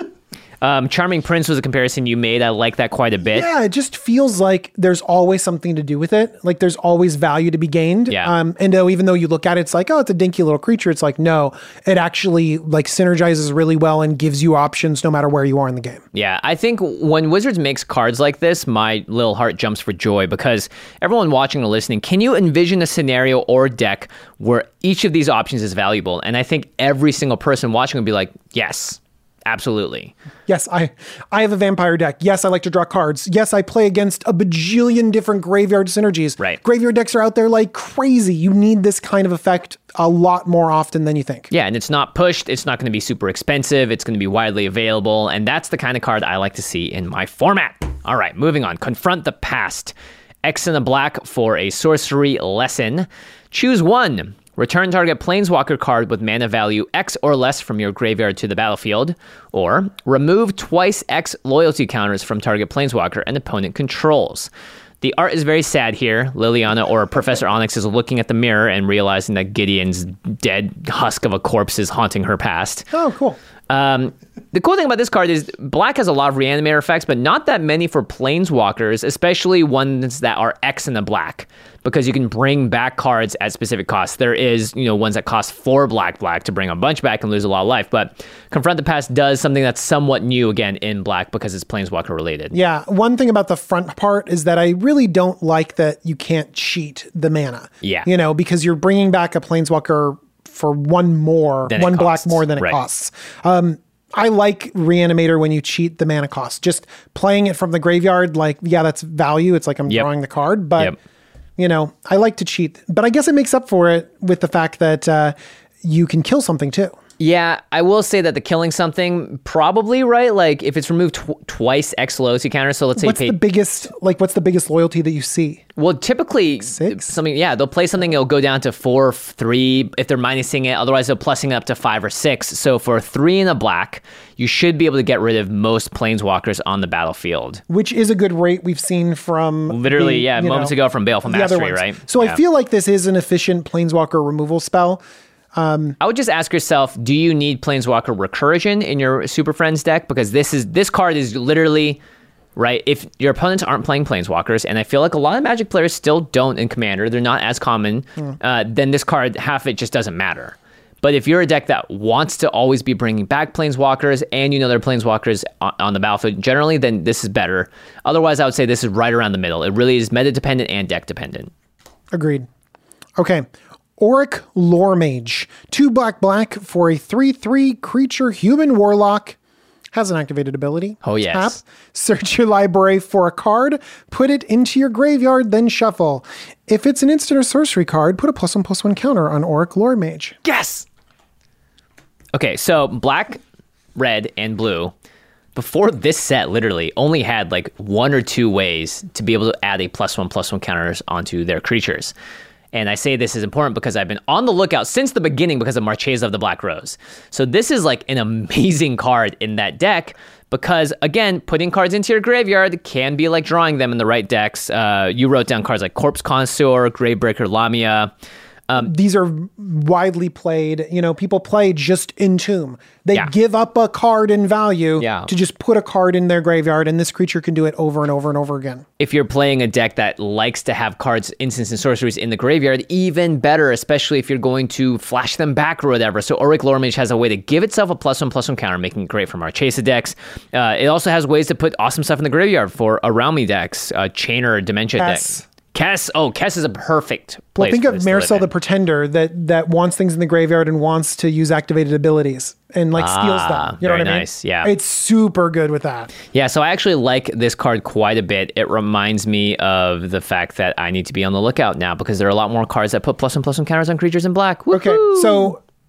Charming Prince was a comparison you made. I like that quite a bit. Yeah, it just feels like there's always something to do with it. Like there's always value to be gained. Yeah. And even though you look at it, it's like, oh, it's a dinky little creature. It's like, no, it actually like synergizes really well and gives you options no matter where you are in the game. Yeah, I think when Wizards makes cards like this, my little heart jumps for joy because everyone watching or listening, can you envision a scenario or deck where each of these options is valuable? And I think every single person watching would be like, yes. Absolutely. Yes, I have a vampire deck. Yes, I like to draw cards. Yes, I play against a bajillion different graveyard synergies. Right. Graveyard decks are out there like crazy. You need this kind of effect a lot more often than you think. Yeah, and it's not pushed. It's not going to be super expensive. It's going to be widely available. And that's the kind of card I like to see in my format. All right, moving on. Confront the Past. X and a black for a sorcery lesson. Choose one. Return target Planeswalker card with mana value X or less from your graveyard to the battlefield, or remove twice X loyalty counters from target Planeswalker an opponent controls. The art is very sad here. Liliana or Professor Onyx is looking at the mirror and realizing that Gideon's dead husk of a corpse is haunting her past. Oh, cool. The cool thing about this card is black has a lot of reanimator effects, but not that many for Planeswalkers, especially ones that are X in the black, because you can bring back cards at specific costs. There is, ones that cost 4 black to bring a bunch back and lose a lot of life, but Confront the Past does something that's somewhat new again in black because it's Planeswalker related. Yeah, one thing about the front part is that I really don't like that you can't cheat the mana. Yeah. Because you're bringing back a Planeswalker for one black more than it costs. I like Reanimator when you cheat the mana cost. Just playing it from the graveyard, like, yeah, that's value. It's like I'm drawing the card, but I like to cheat. But I guess it makes up for it with the fact that you can kill something too. Yeah, I will say that the killing something probably, right? Like if it's removed twice X loyalty counter, so let's say what's the biggest loyalty that you see? Well, typically 6? They'll play something, it'll go down to 4, 3 if they're minusing it. Otherwise, they're plussing it up to 5 or 6. So for 3 in a black, you should be able to get rid of most Planeswalkers on the battlefield. Which is a good rate we've seen from literally, moments ago from Baleful Mastery, right? So I feel like this is an efficient Planeswalker removal spell. I would just ask yourself, do you need Planeswalker Recursion in your Super Friends deck? Because this card is literally, right, if your opponents aren't playing Planeswalkers, and I feel like a lot of Magic players still don't in Commander, they're not as common, then this card, half of it just doesn't matter. But if you're a deck that wants to always be bringing back Planeswalkers, and there are Planeswalkers on the battlefield generally, then this is better. Otherwise, I would say this is right around the middle. It really is meta-dependent and deck-dependent. Agreed. Okay. Auric Loremage, 2 black for a 3/3 creature human warlock. Has an activated ability. Oh, yes. Tap, search your library for a card, put it into your graveyard, then shuffle. If it's an instant or sorcery card, put a +1/+1 counter on Auric Loremage. Yes! Okay, so black, red, and blue, before this set literally only had like 1 or 2 ways to be able to add a +1/+1 counters onto their creatures. And I say this is important because I've been on the lookout since the beginning because of Marchesa of the Black Rose. So this is like an amazing card in that deck because, again, putting cards into your graveyard can be like drawing them in the right decks. You wrote down cards like Corpse Connoisseur, Gravebreaker Lamia. These are widely played. People play just Entomb. They give up a card in value to just put a card in their graveyard, and this creature can do it over and over and over again. If you're playing a deck that likes to have cards, instants, and sorceries in the graveyard, even better, especially if you're going to flash them back or whatever. So Auric Loremage has a way to give itself a +1/+1 counter, making it great for Marchesa decks. It also has ways to put awesome stuff in the graveyard for Around Me decks, Chainer, Dementia decks. Kess is a perfect place. Well, think of Maricel the Pretender that wants things in the graveyard and wants to use activated abilities and steals them. You know what I mean? Nice, yeah. It's super good with that. Yeah, so I actually like this card quite a bit. It reminds me of the fact that I need to be on the lookout now because there are a lot more cards that put +1/+1 counters on creatures in black. Woo-hoo! Okay, so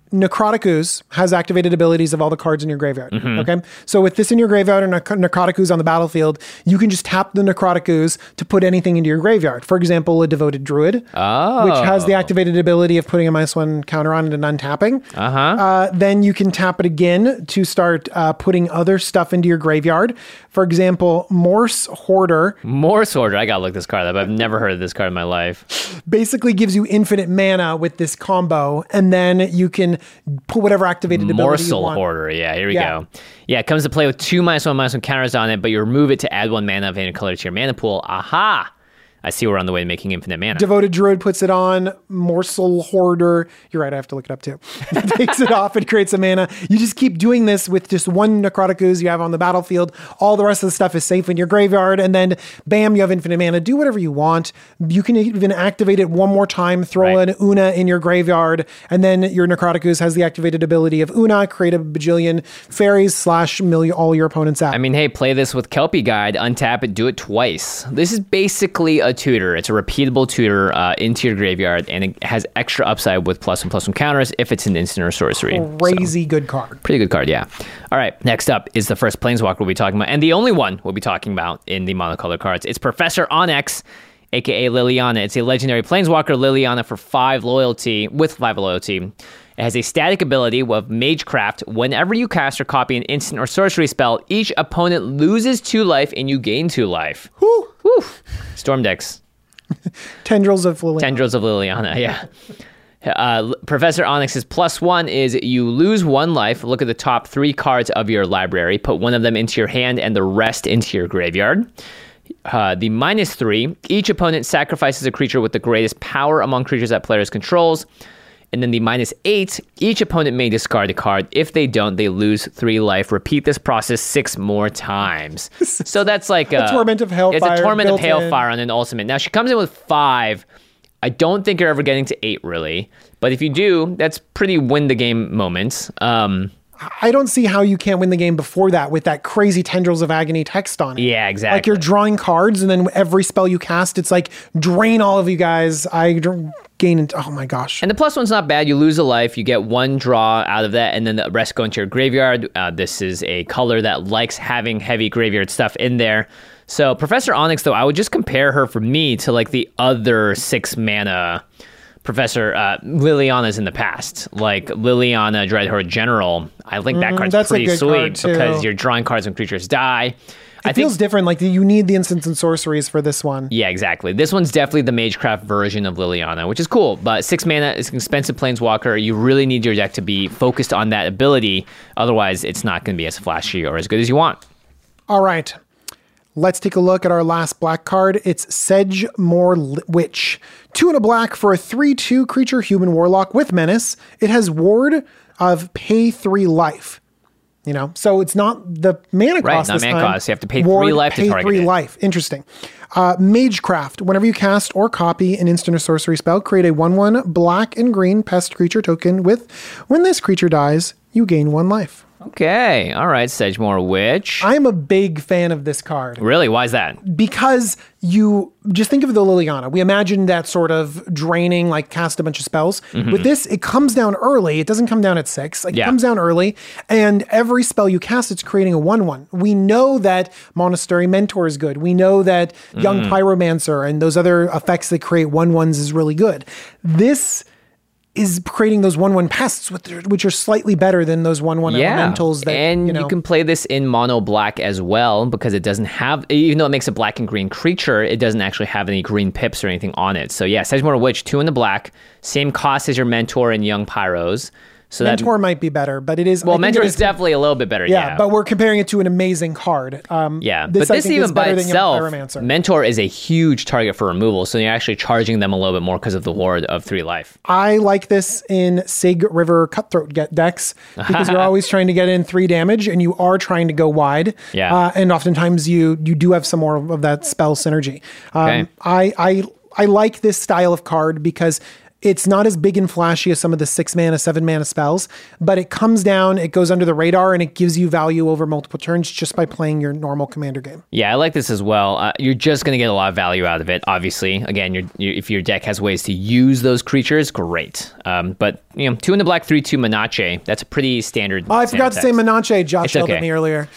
Necrotic Ooze has activated abilities of all the cards in your graveyard. Okay. So with this in your graveyard and Necrotic Ooze on the battlefield, you can just tap the Necrotic Ooze to put anything into your graveyard. For example, a Devoted Druid, which has the activated ability of putting a -1 counter on it and untapping. Then you can tap it again to start putting other stuff into your graveyard. For example, Morse Hoarder. Morse Hoarder. I gotta look this card up. I've never heard of this card in my life. Basically gives you infinite mana with this combo, and then you can put whatever activated ability you want. Morsel Hoarder. Yeah, here we go. Yeah, it comes to play with 2 -1/-1 counters on it, but you remove it to add 1 mana of any color to your mana pool. Aha! I see we're on the way to making infinite mana. Devoted Druid puts it on. Morsel Hoarder. You're right, I have to look it up too. Takes it off and creates a mana. You just keep doing this with just 1 Necrotic Ooze you have on the battlefield. All the rest of the stuff is safe in your graveyard. And then, bam, you have infinite mana. Do whatever you want. You can even activate it one more time. Throw an Una in your graveyard. And then your Necrotic Ooze has the activated ability of Una. Create a bajillion fairies / mill all your opponents out. I mean, hey, play this with Kelpie Guide. Untap it. Do it twice. This is basically a tutor. It's a repeatable tutor into your graveyard, and it has extra upside with +1/+1 counters if it's an instant or sorcery. Crazy good card. Pretty good card, yeah. All right, next up is the first Planeswalker we'll be talking about, and the only one we'll be talking about in the monocolor cards. It's Professor Onyx, aka Liliana. It's a legendary Planeswalker, Liliana, for 5 loyalty, with 5 loyalty. It has a static ability of Magecraft. Whenever you cast or copy an instant or sorcery spell, each opponent loses 2 life and you gain 2 life. Whew. Storm decks. Tendrils of Liliana. Tendrils of Liliana, yeah. Professor Onyx's +1 is you lose 1 life. Look at the top 3 cards of your library. Put 1 of them into your hand and the rest into your graveyard. The -3, each opponent sacrifices a creature with the greatest power among creatures that players controls. And then the -8, each opponent may discard a card. If they don't, they lose 3 life. Repeat this process 6 more times. So that's like a Torment of Hailfire. It's a Torment of Hailfire on an ultimate. Now, she comes in with 5. I don't think you're ever getting to 8, really. But if you do, that's pretty win the game moments. I don't see how you can't win the game before that with that crazy Tendrils of Agony text on it. Yeah, exactly. Like you're drawing cards, and then every spell you cast, it's like, drain all of you guys. I gain, oh my gosh. And the +1's not bad. You lose a life. You get 1 draw out of that, and then the rest go into your graveyard. This is a color that likes having heavy graveyard stuff in there. So Professor Onyx, though, I would just compare her, for me, to like the other 6 mana Professor Liliana's in the past, like Liliana Dreadhorde General. I think that card's pretty sweet because you're drawing cards when creatures die. It feels different. Like you need the instants and sorceries for this one. Yeah, exactly. This one's definitely the Magecraft version of Liliana, which is cool. But 6 mana is an expensive Planeswalker. You really need your deck to be focused on that ability. Otherwise, it's not going to be as flashy or as good as you want. All right. Let's take a look at our last black card. It's Sedgemoor Witch. 2 and a black for a 3/2 creature human warlock with menace. It has ward of pay 3 life. You know, so it's not the mana cost. Right, not mana cost. You have to pay ward, 3 life to target 3 life. Interesting. Magecraft. Whenever you cast or copy an instant or sorcery spell, create a 1/1 black and green pest creature token with, when this creature dies, you gain 1 life. Okay. All right, Sedgemoor Witch. I'm a big fan of this card. Really? Why is that? Because you just think of the Liliana. We imagine that sort of draining, like cast a bunch of spells. With this, it comes down early. It doesn't come down at 6. It comes down early, and every spell you cast, it's creating a 1/1. We know that Monastery Mentor is good. We know that Young Pyromancer and those other effects that create 1/1s is really good. This is creating those 1/1 pests, which are slightly better than those 1/1 elementals. That, and you can play this in mono black as well, because it doesn't have, even though it makes a black and green creature, it doesn't actually have any green pips or anything on it. So yeah, Sedgemoor Witch, 2 in the black, same cost as your Mentor and Young Pyros. So Mentor might be better, but it is... Well, Mentor is definitely a little bit better, yeah. But we're comparing it to an amazing card. But this even by itself, Mentor is a huge target for removal, so you're actually charging them a little bit more because of the ward of 3 life. I like this in Sig River Cutthroat decks, because you're always trying to get in 3 damage, and you are trying to go wide. Yeah. And oftentimes you do have some more of that spell synergy. I like this style of card because It's not as big and flashy as some of the 6 mana, 7 mana spells, but it comes down, it goes under the radar, and it gives you value over multiple turns just by playing your normal commander game. Yeah, I like this as well. You're just going to get a lot of value out of it, obviously. Again, if your deck has ways to use those creatures, great. But, 2 in the black, 3/2 Menace. That's a pretty standard. Oh, I forgot to say Menace. Josh yelled at me earlier.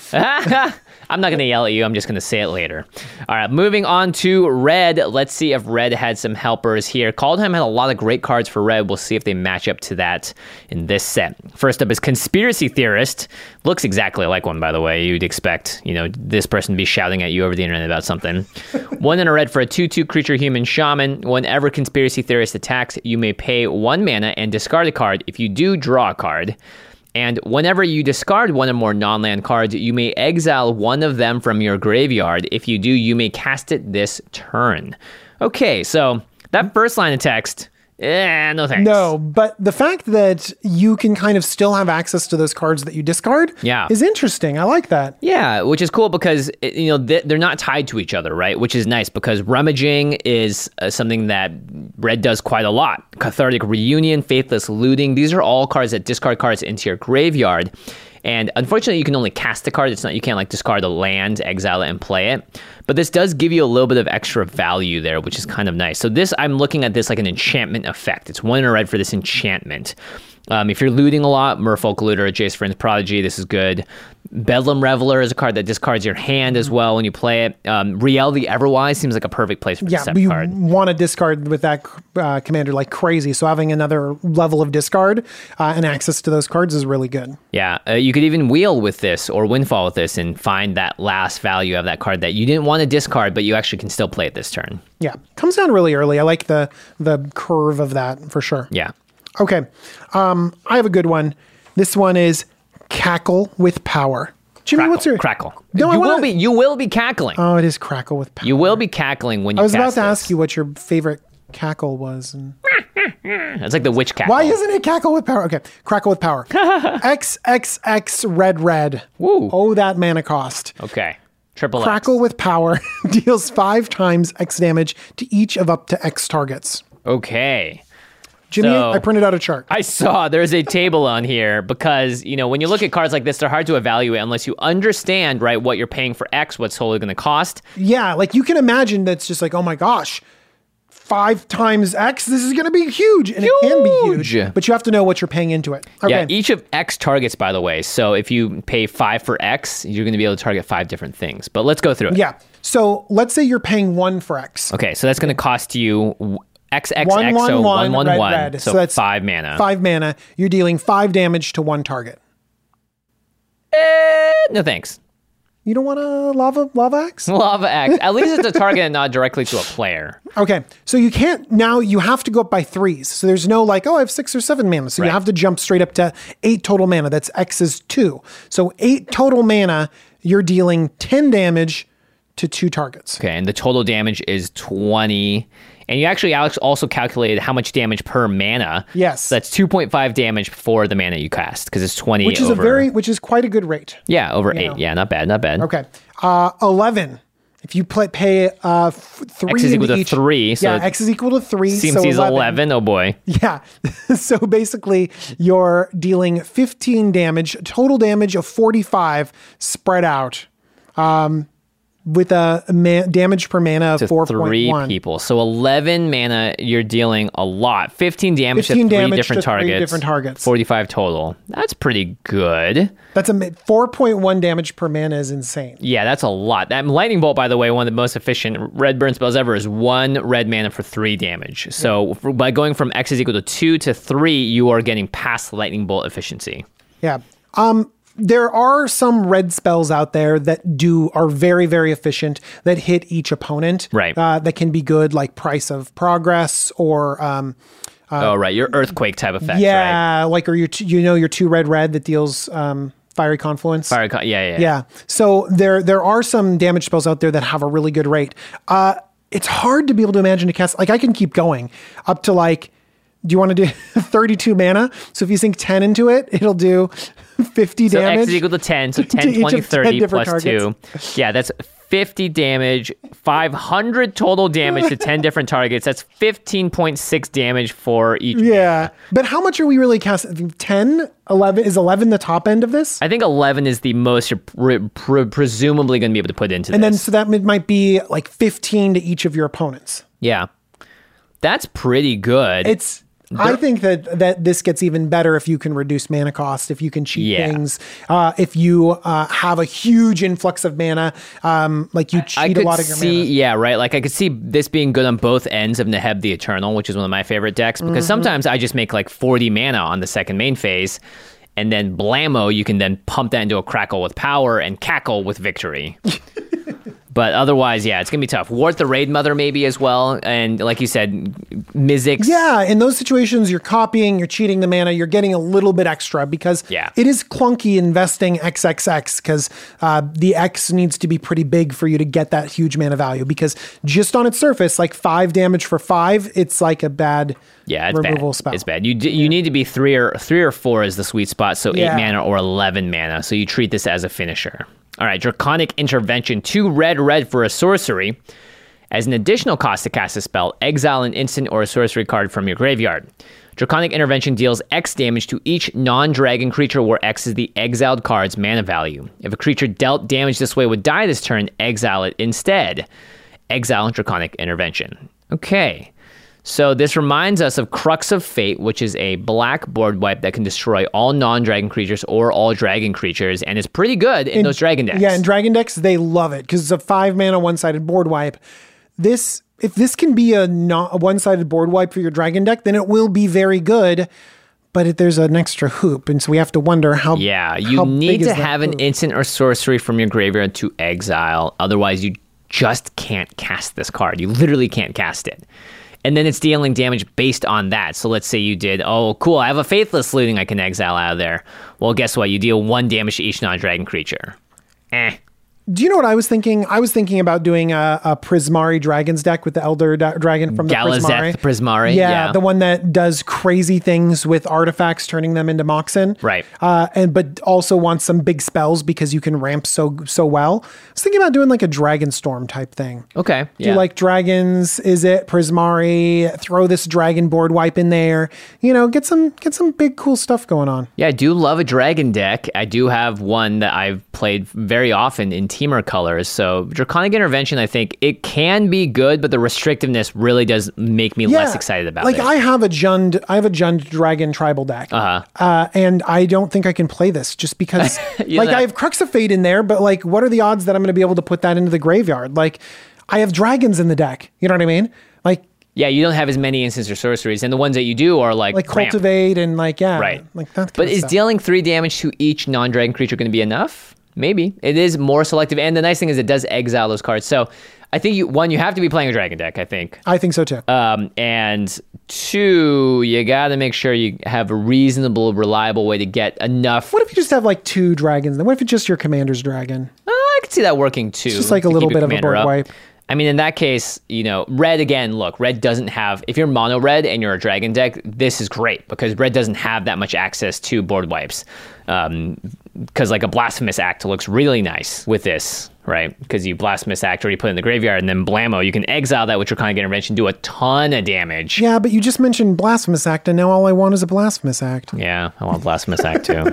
I'm not going to yell at you. I'm just going to say it later. All right, moving on to red. Let's see if red had some helpers here. Kaldheim had a lot of great cards for red. We'll see if they match up to that in this set. First up is Conspiracy Theorist. Looks exactly like one, by the way. You'd expect, this person to be shouting at you over the internet about something. 1 in a red for a 2/2 creature human shaman. Whenever Conspiracy Theorist attacks, you may pay 1 mana and discard a card. If you do, draw a card. And whenever you discard 1 or more non-land cards, you may exile 1 of them from your graveyard. If you do, you may cast it this turn. Okay, so that first line of text, no thanks. No, but the fact that you can kind of still have access to those cards that you discard is interesting. I like that. Yeah, which is cool because, they're not tied to each other, right? Which is nice because rummaging is something that red does quite a lot. Cathartic Reunion, Faithless Looting, these are all cards that discard cards into your graveyard. And unfortunately, you can only cast the card. You can't discard a land, exile it, and play it. But this does give you a little bit of extra value there, which is kind of nice. So I'm looking at this like an enchantment effect. It's 1 in a red for this enchantment. If you're looting a lot, Merfolk Looter, Jace Vryn's Prodigy, this is good. Bedlam Reveler is a card that discards your hand as well when you play it. Riel the Everwise seems like a perfect place for this card. Yeah, you want to discard with that commander like crazy, so having another level of discard and access to those cards is really good. Yeah, you could even wheel with this or windfall with this and find that last value of that card that you didn't want to discard, but you actually can still play it this turn. Yeah, comes down really early. I like the curve of that for sure. Yeah. Okay, I have a good one. This one is Cackle with Power. Jimmy, what's your Crackle? No, you will be cackling. Oh, it is Crackle with Power. You will be cackling when you. I was about cast to this. ask you what your favorite cackle was. It's like the witch cackle. Why isn't it Cackle with Power? Okay, Crackle with Power. XXX red. Woo. Oh, that mana cost. Okay. Triple Crackle X. with Power deals 5 times X damage to each of up to X targets. Okay. Jimmy, So, I printed out a chart. I saw there's a table on here because, when you look at cards like this, they're hard to evaluate unless you understand, right, what you're paying for X, what's totally going to cost. Yeah, you can imagine that's just like, oh my gosh, 5 times X, this is going to be huge. And it can be huge, but you have to know what you're paying into it. Okay. Yeah, each of X targets, by the way. So if you pay 5 for X, you're going to be able to target 5 different things. But let's go through it. Yeah. So let's say you're paying 1 for X. Okay, so that's going to cost you XXX, 1, so 1, 1, 1, 1. red. So that's 5 mana. 5 mana. You're dealing 5 damage to 1 target. No thanks. You don't want a lava axe? Lava axe. At least it's a target and not directly to a player. Okay, so you can't, now you have to go up by 3s. So there's no I have 6 or 7 mana. So you have to jump straight up to 8 total mana. That's X is 2. So 8 total mana, you're dealing 10 damage to 2 targets. Okay, and the total damage is 20. And you actually, Alex, also calculated how much damage per mana. Yes. So that's 2.5 damage for the mana you cast, because it's 20 which is quite a good rate. Yeah, over 8. Yeah, not bad. Okay. 11. If you pay 3 X is equal to 3. So X is equal to 3. Seems so 11. Oh boy. Yeah. So basically, you're dealing 15 damage, total damage of 45 spread out. With a damage per mana of 4.1. 3 people. So 11 mana, you're dealing a lot. 15 damage to 3 different targets. 45 total. That's pretty good. That's 4.1 damage per mana is insane. Yeah, that's a lot. That Lightning Bolt, by the way, one of the most efficient red burn spells ever, is 1 red mana for 3 damage. So by going from X is equal to 2 to 3, you are getting past Lightning Bolt efficiency. Yeah. There are some red spells out there that are very, very efficient, that hit each opponent. Right. That can be good, like Price of Progress or... your Earthquake type effect, yeah, right? Or your 2 red that deals Fiery Confluence. Yeah. So there are some damage spells out there that have a really good rate. It's hard to be able to imagine to cast... I can keep going up to do you want to do 32 mana? So if you sink 10 into it, it'll do 50 damage. So X is equal to 10, so 10, 20, 30 plus targets. 2. Yeah, that's 50 damage, 500 total damage to 10 different targets. That's 15.6 damage for each. Yeah. But how much are we really casting? 10? 11? Is 11 the top end of this? I think 11 is the most you're presumably going to be able to put into and this. Then, so that might be like 15 to each of your opponents. Yeah. That's pretty good. I think that this gets even better if you can reduce mana cost, if you can cheat things, if you have a huge influx of mana, like you cheat a lot of your mana. Yeah, right. Like I could see this being good on both ends of Neheb the Eternal, which is one of my favorite decks, because sometimes I just make like 40 mana on the second main phase, and then blammo, you can then pump that into a Crackle with Power and Cackle with Victory. But otherwise, yeah, it's going to be tough. Wart the Raid Mother maybe as well. And like you said, Mizzix. Yeah, in those situations, you're copying, you're cheating the mana, you're getting a little bit extra because it is clunky investing XXX because the X needs to be pretty big for you to get that huge mana value because just on its surface, like 5 damage for 5, it's like a bad removal spell. It's bad. You need to be 3 or 4 is the sweet spot, so 8 mana or 11 mana. So you treat this as a finisher. All right, Draconic Intervention, 2 red for a sorcery. As an additional cost to cast a spell, exile an instant or a sorcery card from your graveyard. Draconic Intervention deals X damage to each non-dragon creature where X is the exiled card's mana value. If a creature dealt damage this way would die this turn, exile it instead. Exile Draconic Intervention. Okay. So this reminds us of Crux of Fate, which is a black board wipe that can destroy all non-dragon creatures or all dragon creatures, and is pretty good in those dragon decks. Yeah, in dragon decks, they love it because it's a 5 mana one-sided board wipe. If this can be a one-sided board wipe for your dragon deck, then it will be very good. But there's an extra hoop, and so we have to wonder how. Yeah, you need to have an instant or sorcery from your graveyard to exile. Otherwise, you just can't cast this card. You literally can't cast it. And then it's dealing damage based on that. So let's say you did, oh, cool, I have a Faithless Looting I can exile out of there. Well, guess what? You deal 1 damage to each non-dragon creature. Do you know what I was thinking? I was thinking about doing a Prismari Dragons deck with the Elder Dragon from the Prismari. Prismari. Yeah, the one that does crazy things with artifacts, turning them into Moxen. Right. But also wants some big spells because you can ramp so well. I was thinking about doing like a Dragonstorm type thing. Okay. Do you like dragons? Is it Prismari? Throw this dragon board wipe in there. You know, get some big cool stuff going on. Yeah, I do love a dragon deck. I do have one that I've played very often in Teamer colors. So Draconic Intervention, I think it can be good, but the restrictiveness really does make me less excited about it. I have a Jund Dragon tribal deck. And I don't think I can play this just because I have Crux of Fate in there, but like what are the odds that I'm going to be able to put that into the graveyard? Like I have dragons in the deck. You know what I mean? Like yeah, you don't have as many instants or sorceries, and the ones that you do are like Cultivate and right. Like that. But is dealing 3 damage to each non-dragon creature going to be enough? Maybe. It is more selective, and the nice thing is it does exile those cards. So I think you have to be playing a dragon deck, I think. I think so too. And 2, you got to make sure you have a reasonable, reliable way to get enough. What if you just have like 2 dragons? Then what if it's just your commander's dragon? I could see that working too. It's just like a little bit of a board wipe. I mean, in that case, red again, look, red doesn't have, if you're mono red and you're a dragon deck, this is great because red doesn't have that much access to board wipes. Because like a Blasphemous Act looks really nice with this, right? Because you Blasphemous Act or you put it in the graveyard and then blammo, you can exile that with Draconic Intervention, do a ton of damage. Yeah, but you just mentioned Blasphemous Act and now all I want is a Blasphemous Act. Yeah, I want Blasphemous Act too.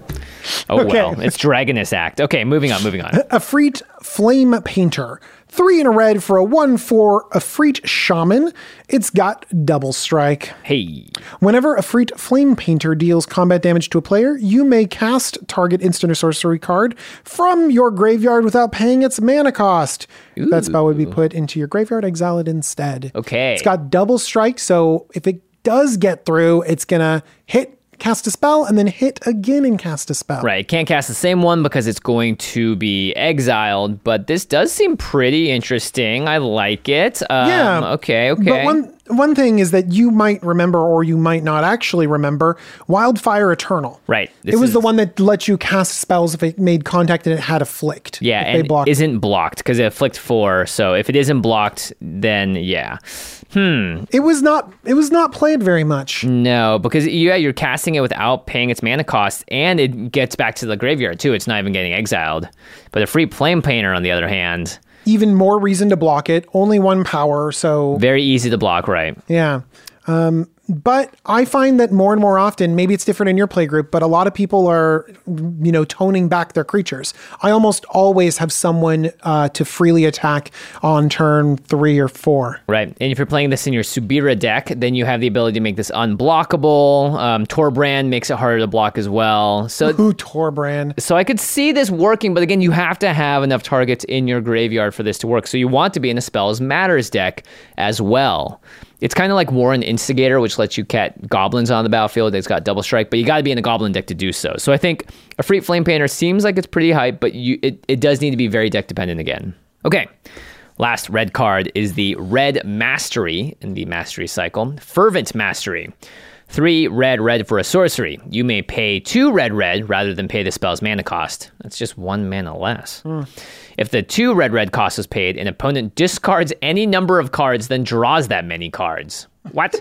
Well, it's Dragoness Act. Okay, moving on. Efreet Flame Painter. 3 in a red for a 1/4 Efreet Shaman. It's got double strike. Hey. Whenever Efreet Flame Painter deals combat damage to a player, you may cast target instant or sorcery card from your graveyard without paying its mana cost. If that spell would be put into your graveyard, exile it instead. Okay. It's got double strike, so if it does get through, it's going to cast a spell, and then hit again and cast a spell. Right. Can't cast the same one because it's going to be exiled, but this does seem pretty interesting. I like it. Okay. But one thing is that you might remember, or you might not actually remember, Wildfire Eternal. Right. It was the one that let you cast spells if it made contact and it had Afflict. Yeah, and it isn't blocked because it Afflict 4, so if it isn't blocked, then yeah. It was not played very much. No, because you're casting it without paying its mana cost, and it gets back to the graveyard too. It's not even getting exiled. But a Efreet Flame Painter, on the other hand, even more reason to block it. Only 1 power, so... Very easy to block, right? Yeah. But I find that more and more often, maybe it's different in your play group, but a lot of people are, toning back their creatures. I almost always have someone to freely attack on turn 3 or 4. Right. And if you're playing this in your Subira deck, then you have the ability to make this unblockable. Torbrand makes it harder to block as well. So, Torbrand. So I could see this working, but again, you have to have enough targets in your graveyard for this to work. So you want to be in a Spells Matters deck as well. It's kind of like Warren Instigator, which lets you get goblins on the battlefield. It's got double strike, but you got to be in a goblin deck to do so. So I think a Efreet Flamepainter seems like it's pretty hype, but it does need to be very deck dependent again. Okay, last red card is the Red Mastery in the Mastery cycle. Fervent Mastery. 3 red for a sorcery. You may pay 2 red rather than pay the spell's mana cost. That's just 1 mana less. If the 2 red cost is paid, an opponent discards any number of cards, then draws that many cards. What?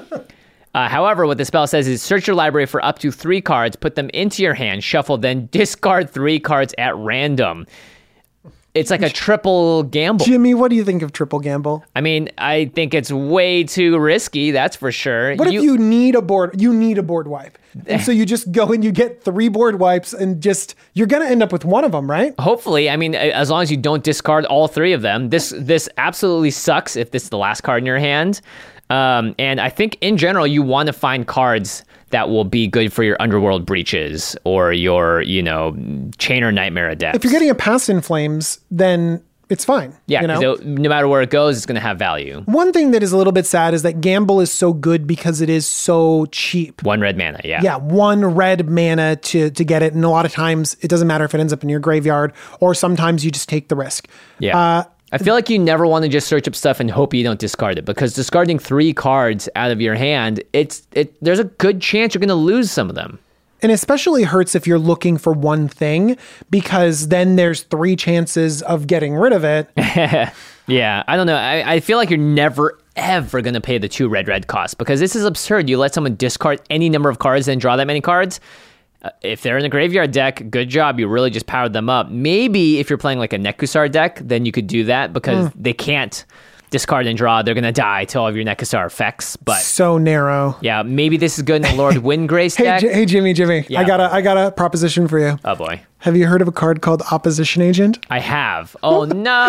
However, what the spell says is search your library for up to 3 cards, put them into your hand, shuffle, then discard 3 cards at random. It's like a triple gamble. Jimmy, what do you think of triple gamble? I mean, I think it's way too risky, that's for sure. What if you need a board? You need a board wipe. And so you just go and you get 3 board wipes and you're going to end up with one of them, right? Hopefully. I mean, as long as you don't discard all 3 of them. This absolutely sucks if this is the last card in your hand. And I think in general, you want to find cards that will be good for your Underworld Breaches or your, Chainer Nightmare decks. If you're getting a Past in Flames, then it's fine. Yeah, so no matter where it goes, it's going to have value. One thing that is a little bit sad is that Gamble is so good because it is so cheap. 1 red mana, yeah. Yeah, 1 red mana to get it. And a lot of times, it doesn't matter if it ends up in your graveyard, or sometimes you just take the risk. Yeah. I feel like you never want to just search up stuff and hope you don't discard it, because discarding 3 cards out of your hand, there's a good chance you're going to lose some of them. And especially hurts if you're looking for one thing, because then there's 3 chances of getting rid of it. Yeah, I don't know. I feel like you're never, ever going to pay the 2 red cost, because this is absurd. You let someone discard any number of cards and draw that many cards. If they're in a graveyard deck, good job. You really just powered them up. Maybe if you're playing like a Nekusar deck, then you could do that, because they can't discard and draw. They're going to die to all of your Nekusar effects. But so narrow. Yeah, maybe this is good in the Lord Windgrace deck. Hey, Jimmy. Yeah. I got a proposition for you. Oh, boy. Have you heard of a card called Opposition Agent? I have. Oh,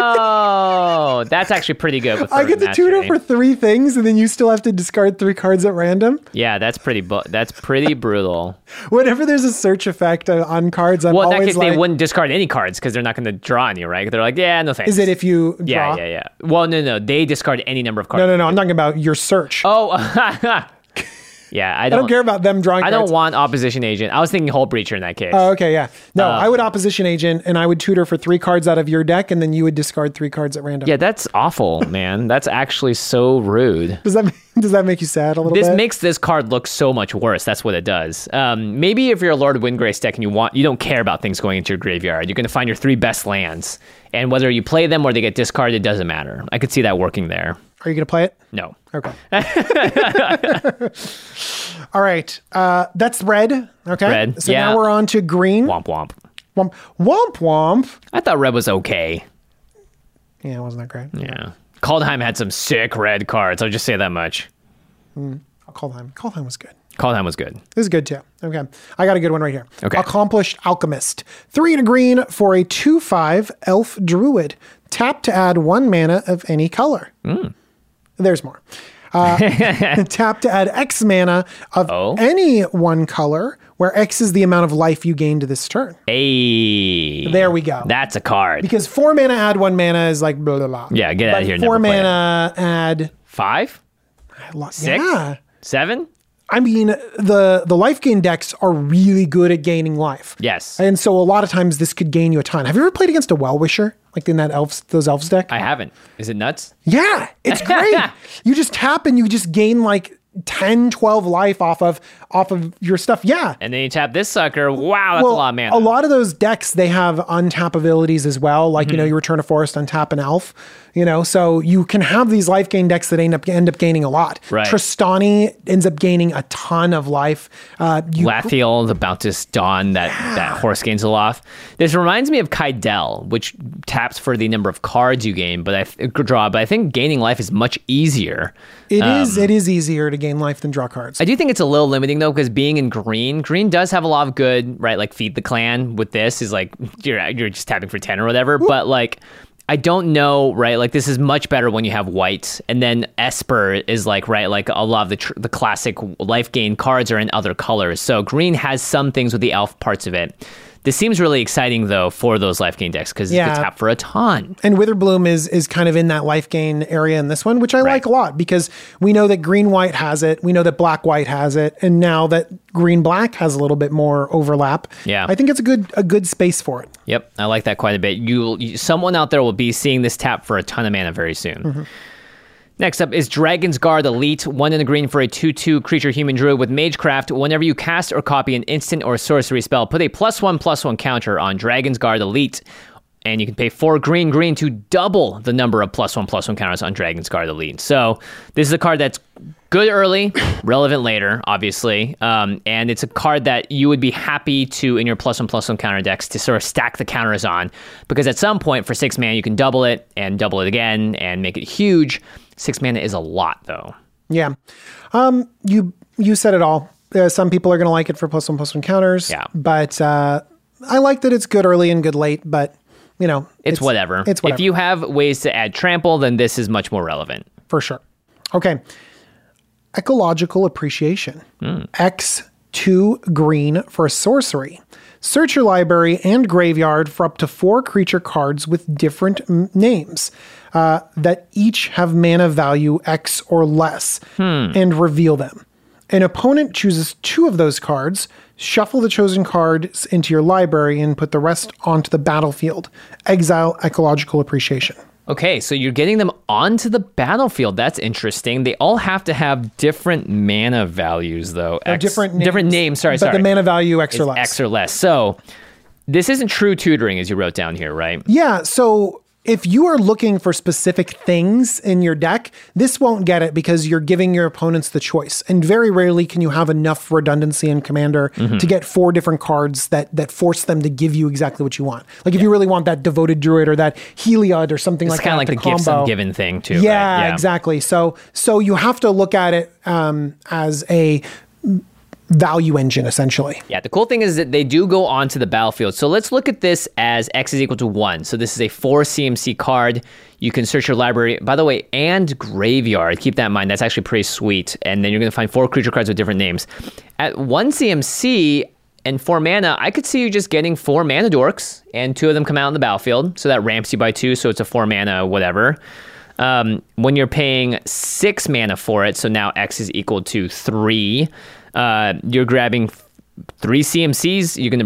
no. That's actually pretty good. With I get to tutor for 3 things, and then you still have to discard 3 cards at random? Yeah, that's pretty brutal. Whenever there's a search effect on cards, I'm always in that case, they wouldn't discard any cards because they're not going to draw any, right? They're like, yeah, no thanks. Is it if you draw? Yeah. Well, no. They discard any number of cards. No. I'm talking about your search. Oh, yeah, I don't care about them drawing cards. I don't want Opposition Agent. I was thinking Hull Breacher in that case. Oh, okay, yeah. No, I would Opposition Agent, and I would tutor for 3 cards out of your deck, and then you would discard 3 cards at random. Yeah, that's awful, man. That's actually so rude. Does that make you sad a little bit? This makes this card look so much worse. That's what it does. Maybe if you're a Lord of Windgrace deck and you don't care about things going into your graveyard, you're going to find your 3 best lands, and whether you play them or they get discarded, it doesn't matter. I could see that working there. Are you going to play it? No. Okay. All right. That's red. Okay. Red. So now we're on to green. Womp womp. Womp. I thought red was okay. Yeah, wasn't that great? Yeah. Kaldheim had some sick red cards. I'll just say that much. Kaldheim was good. Kaldheim was good. This is good too. Okay. I got a good one right here. Okay. Accomplished Alchemist. 3 and a green for a 2/5 elf druid. Tap to add 1 mana of any color. There's more. Tap to add X mana of any 1 color, where X is the amount of life you gain to this turn. Hey. There we go. That's a card. Because 4 mana add 1 mana is like blah, blah, blah. Yeah, get out of here. 4 mana add... 5? 6? Yeah. 7? I mean, the life gain decks are really good at gaining life. Yes. And so a lot of times this could gain you a ton. Have you ever played against a Well-Wisher? Like in those elves deck? I haven't. Is it nuts? Yeah, it's great. You just tap and you just gain like 10, 12 life off of your stuff. Yeah. And then you tap this sucker. Wow, that's a lot of mana. A lot of those decks, they have untap abilities as well. Like, you return a forest, untap an elf, so you can have these life gain decks that end up gaining a lot. Right. Tristani ends up gaining a ton of life. Lathiel, the Bounteous Dawn, that horse gains a lot. This reminds me of Kaidel, which taps for the number of cards you gain, but I think gaining life is much easier. It is easier to gain life than draw cards. I do think it's a little limiting though, because being in green does have a lot of good, right? Like Feed the Clan with this is like you're just tapping for 10 or whatever. Whoop. But like I don't know, right? Like this is much better when you have white, and then Esper is like, right? Like a lot of the classic life gain cards are in other colors. So green has some things with the elf parts of it. This seems really exciting, though, for those life gain decks, because you can tap for a ton. And Witherbloom is kind of in that life gain area in this one, which I like a lot, because we know that green-white has it, we know that black-white has it, and now that green-black has a little bit more overlap. Yeah. I think it's a good space for it. Yep, I like that quite a bit. Someone out there will be seeing this tap for a ton of mana very soon. Mm-hmm. Next up is Dragon's Guard Elite, 1 in the green for a 2/2 creature human druid with Magecraft. Whenever you cast or copy an instant or sorcery spell, put a +1/+1 counter on Dragon's Guard Elite. And you can pay 4 green to double the number of +1/+1 counters on Dragon's Guard Elite. So this is a card that's good early, relevant later, obviously. And it's a card that you would be happy to, in your +1/+1 counter decks, to sort of stack the counters on. Because at some point, for 6 mana, you can double it again and make it huge. 6 mana is a lot, though. Yeah. You said it all. Some people are going to like it for +1/+1 counters. Yeah. But I like that it's good early and good late, but, it's whatever. It's whatever. If you have ways to add trample, then this is much more relevant. For sure. Okay. Ecological Appreciation. X2 green for a sorcery. Search your library and graveyard for up to 4 creature cards with different names that each have mana value X or less, and reveal them. An opponent chooses 2 of those cards, shuffle the chosen cards into your library, and put the rest onto the battlefield. Exile Ecological Appreciation. Okay, so you're getting them onto the battlefield. That's interesting. They all have to have different mana values, though. Different names. Sorry. But the mana value X or less. X or less. So this isn't true tutoring, as you wrote down here, right? Yeah, so if you are looking for specific things in your deck, this won't get it because you're giving your opponents the choice. And very rarely can you have enough redundancy in Commander to get 4 different cards that force them to give you exactly what you want. Like if you really want that Devoted Druid or that Heliod or something like that. It's kind of like the combo. gifts ungiven thing too. Yeah, right? Yeah, exactly. So you have to look at it as a value engine, essentially. Yeah, the cool thing is that they do go onto the battlefield. So let's look at this as X is equal to 1. So this is a 4 CMC card. You can search your library, by the way, and graveyard. Keep that in mind. That's actually pretty sweet. And then you're going to find 4 creature cards with different names. At 1 CMC and 4 mana, I could see you just getting 4 mana dorks, and 2 of them come out on the battlefield. So that ramps you by 2, so it's a 4 mana whatever. When you're paying 6 mana for it, so now X is equal to 3, you're grabbing 3 CMCs. You're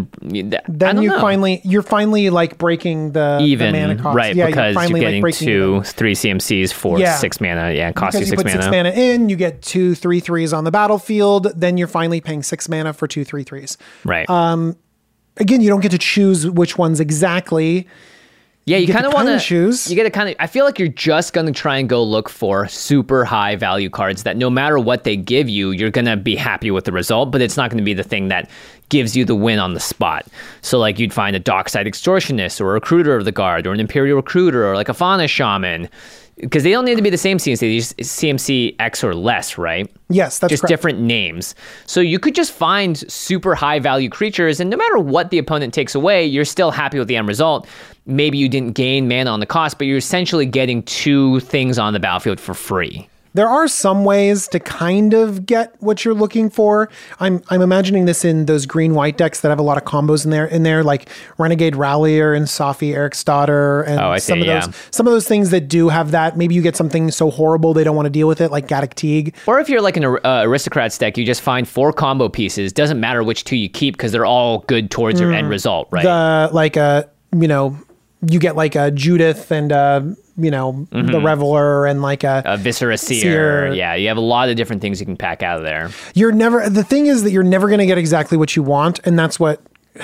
gonna you're finally like breaking the mana cost. Right? Yeah, because you're getting like 3 CMCs for 6 mana. Yeah, it costs you 6 mana. 6 mana in, you get 2 3/3s on the battlefield. Then you're finally paying 6 mana for 2 3/3s. Right. Again, you don't get to choose which ones exactly. Yeah, you kind of want to choose. You get to kind of. I feel like you're just going to try and go look for super high value cards that no matter what they give you, you're going to be happy with the result, but it's not going to be the thing that gives you the win on the spot. So like you'd find a Dockside Extortionist or a Recruiter of the Guard or an Imperial Recruiter or like a Fauna Shaman. Because they don't need to be the same CMC, they just CMC X or less, right? Yes, that's just correct. Different names. So you could just find super high value creatures, and no matter what the opponent takes away, you're still happy with the end result. Maybe you didn't gain mana on the cost, but you're essentially getting 2 things on the battlefield for free. There are some ways to kind of get what you're looking for. I'm imagining this in those green-white decks that have a lot of combos in there, like Renegade Rallier and Safi Eriksdotter and some of those things that do have that. Maybe you get something so horrible they don't want to deal with it, like Gaddock Teeg. Or if you're like an Aristocrats deck, you just find 4 combo pieces. Doesn't matter which 2 you keep because they're all good towards your end result, right? You get like a Judith and the Reveler and like a Viscera Seer. Yeah, you have a lot of different things you can pack out of there. The thing is that you're never going to get exactly what you want, and that's what...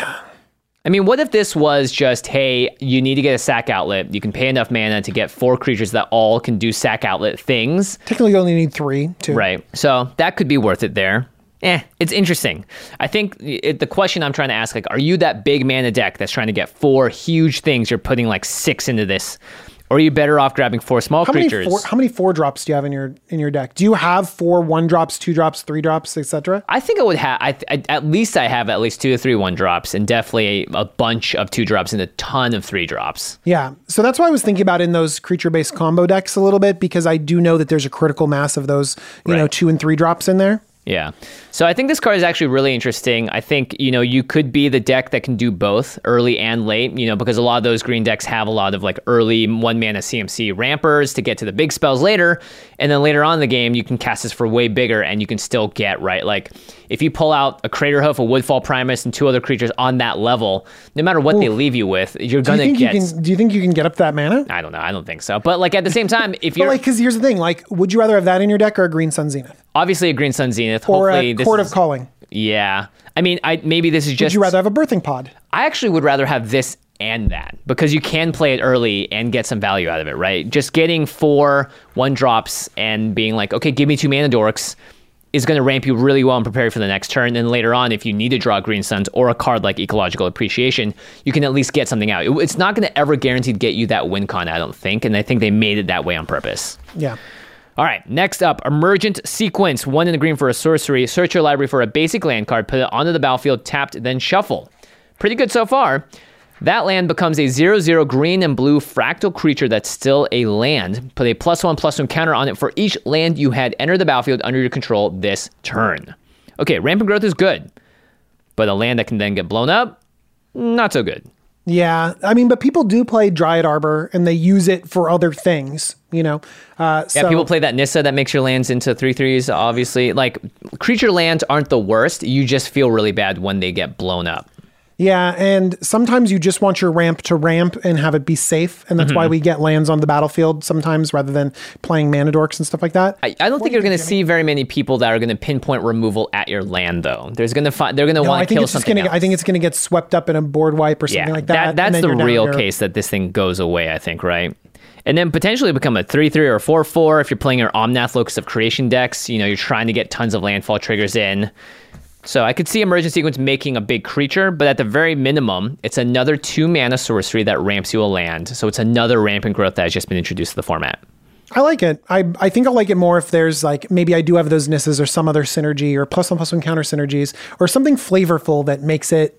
I mean, what if this was just, hey, you need to get a sack outlet. You can pay enough mana to get 4 creatures that all can do sack outlet things. Technically, you only need 3, too. Right. So that could be worth it there. It's interesting. I think the question I'm trying to ask, like, are you that big mana deck that's trying to get 4 huge things? You're putting like 6 into this. Or are you better off grabbing 4 small creatures? How many 4-drops do you have in your deck? Do you have 4 1-drops, 2-drops, 3-drops, etc.? I think I would have. At least I have at least 2 to 3 1-drops, and definitely a bunch of 2-drops and a ton of 3-drops. Yeah, so that's why I was thinking about in those creature-based combo decks a little bit, because I do know that there's a critical mass of those, 2 and 3-drops in there. Yeah. So I think this card is actually really interesting. I think, you could be the deck that can do both early and late, because a lot of those green decks have a lot of like early 1-mana CMC rampers to get to the big spells later. And then later on in the game, you can cast this for way bigger and you can still get, right? Like if you pull out a Craterhoof, a Woodfall Primus, and 2 other creatures on that level, no matter what they leave you with, you're going to get... Do you think you can get up that mana? I don't know. I don't think so. But like at the same time, if you're... because here's the thing, like, would you rather have that in your deck or a Green Sun Zenith? Obviously a Green Sun Zenith. Or hopefully a Court of Calling. Yeah. I mean, maybe this is just... Would you rather have a Birthing Pod? I actually would rather have this and that, because you can play it early and get some value out of it, right? Just getting 4 1-drops and being like, okay, give me 2 mana dorks is going to ramp you really well and prepare you for the next turn. And later on, if you need to draw Green Suns or a card like Ecological Appreciation, you can at least get something out. It's not going to ever guaranteed get you that win con, I don't think. And I think they made it that way on purpose. Yeah. All right, next up, Emergent Sequence. 1 in the green for a sorcery. Search your library for a basic land card, put it onto the battlefield, tapped, then shuffle. Pretty good so far. That land becomes a 0/0 green and blue fractal creature that's still a land. Put a +1/+1 counter on it for each land you had enter the battlefield under your control this turn. Okay, Rampant Growth is good, but a land that can then get blown up, not so good. Yeah, I mean, but people do play Dryad Arbor, and they use it for other things, Yeah, people play that Nissa that makes your lands into 3/3s, obviously. Like, creature lands aren't the worst. You just feel really bad when they get blown up. Yeah, and sometimes you just want your ramp to ramp and have it be safe, and that's why we get lands on the battlefield sometimes rather than playing mana dorks and stuff like that. I don't think you're going to see very many people that are going to pinpoint removal at your land, though. They're going to want to kill something else. I think it's going to get swept up in a board wipe or something like that. That's the real case that this thing goes away, I think, right? And then potentially become a 3/3 or 4/4 if you're playing your Omnath Locus of Creation decks. You're trying to get tons of landfall triggers in. So I could see Emergent Sequence making a big creature, but at the very minimum, it's another 2-mana sorcery that ramps you a land. So it's another Rampant Growth that has just been introduced to the format. I like it. I think I'll like it more if there's like, maybe I do have those Nissas or some other synergy or +1/+1 counter synergies or something flavorful that makes it,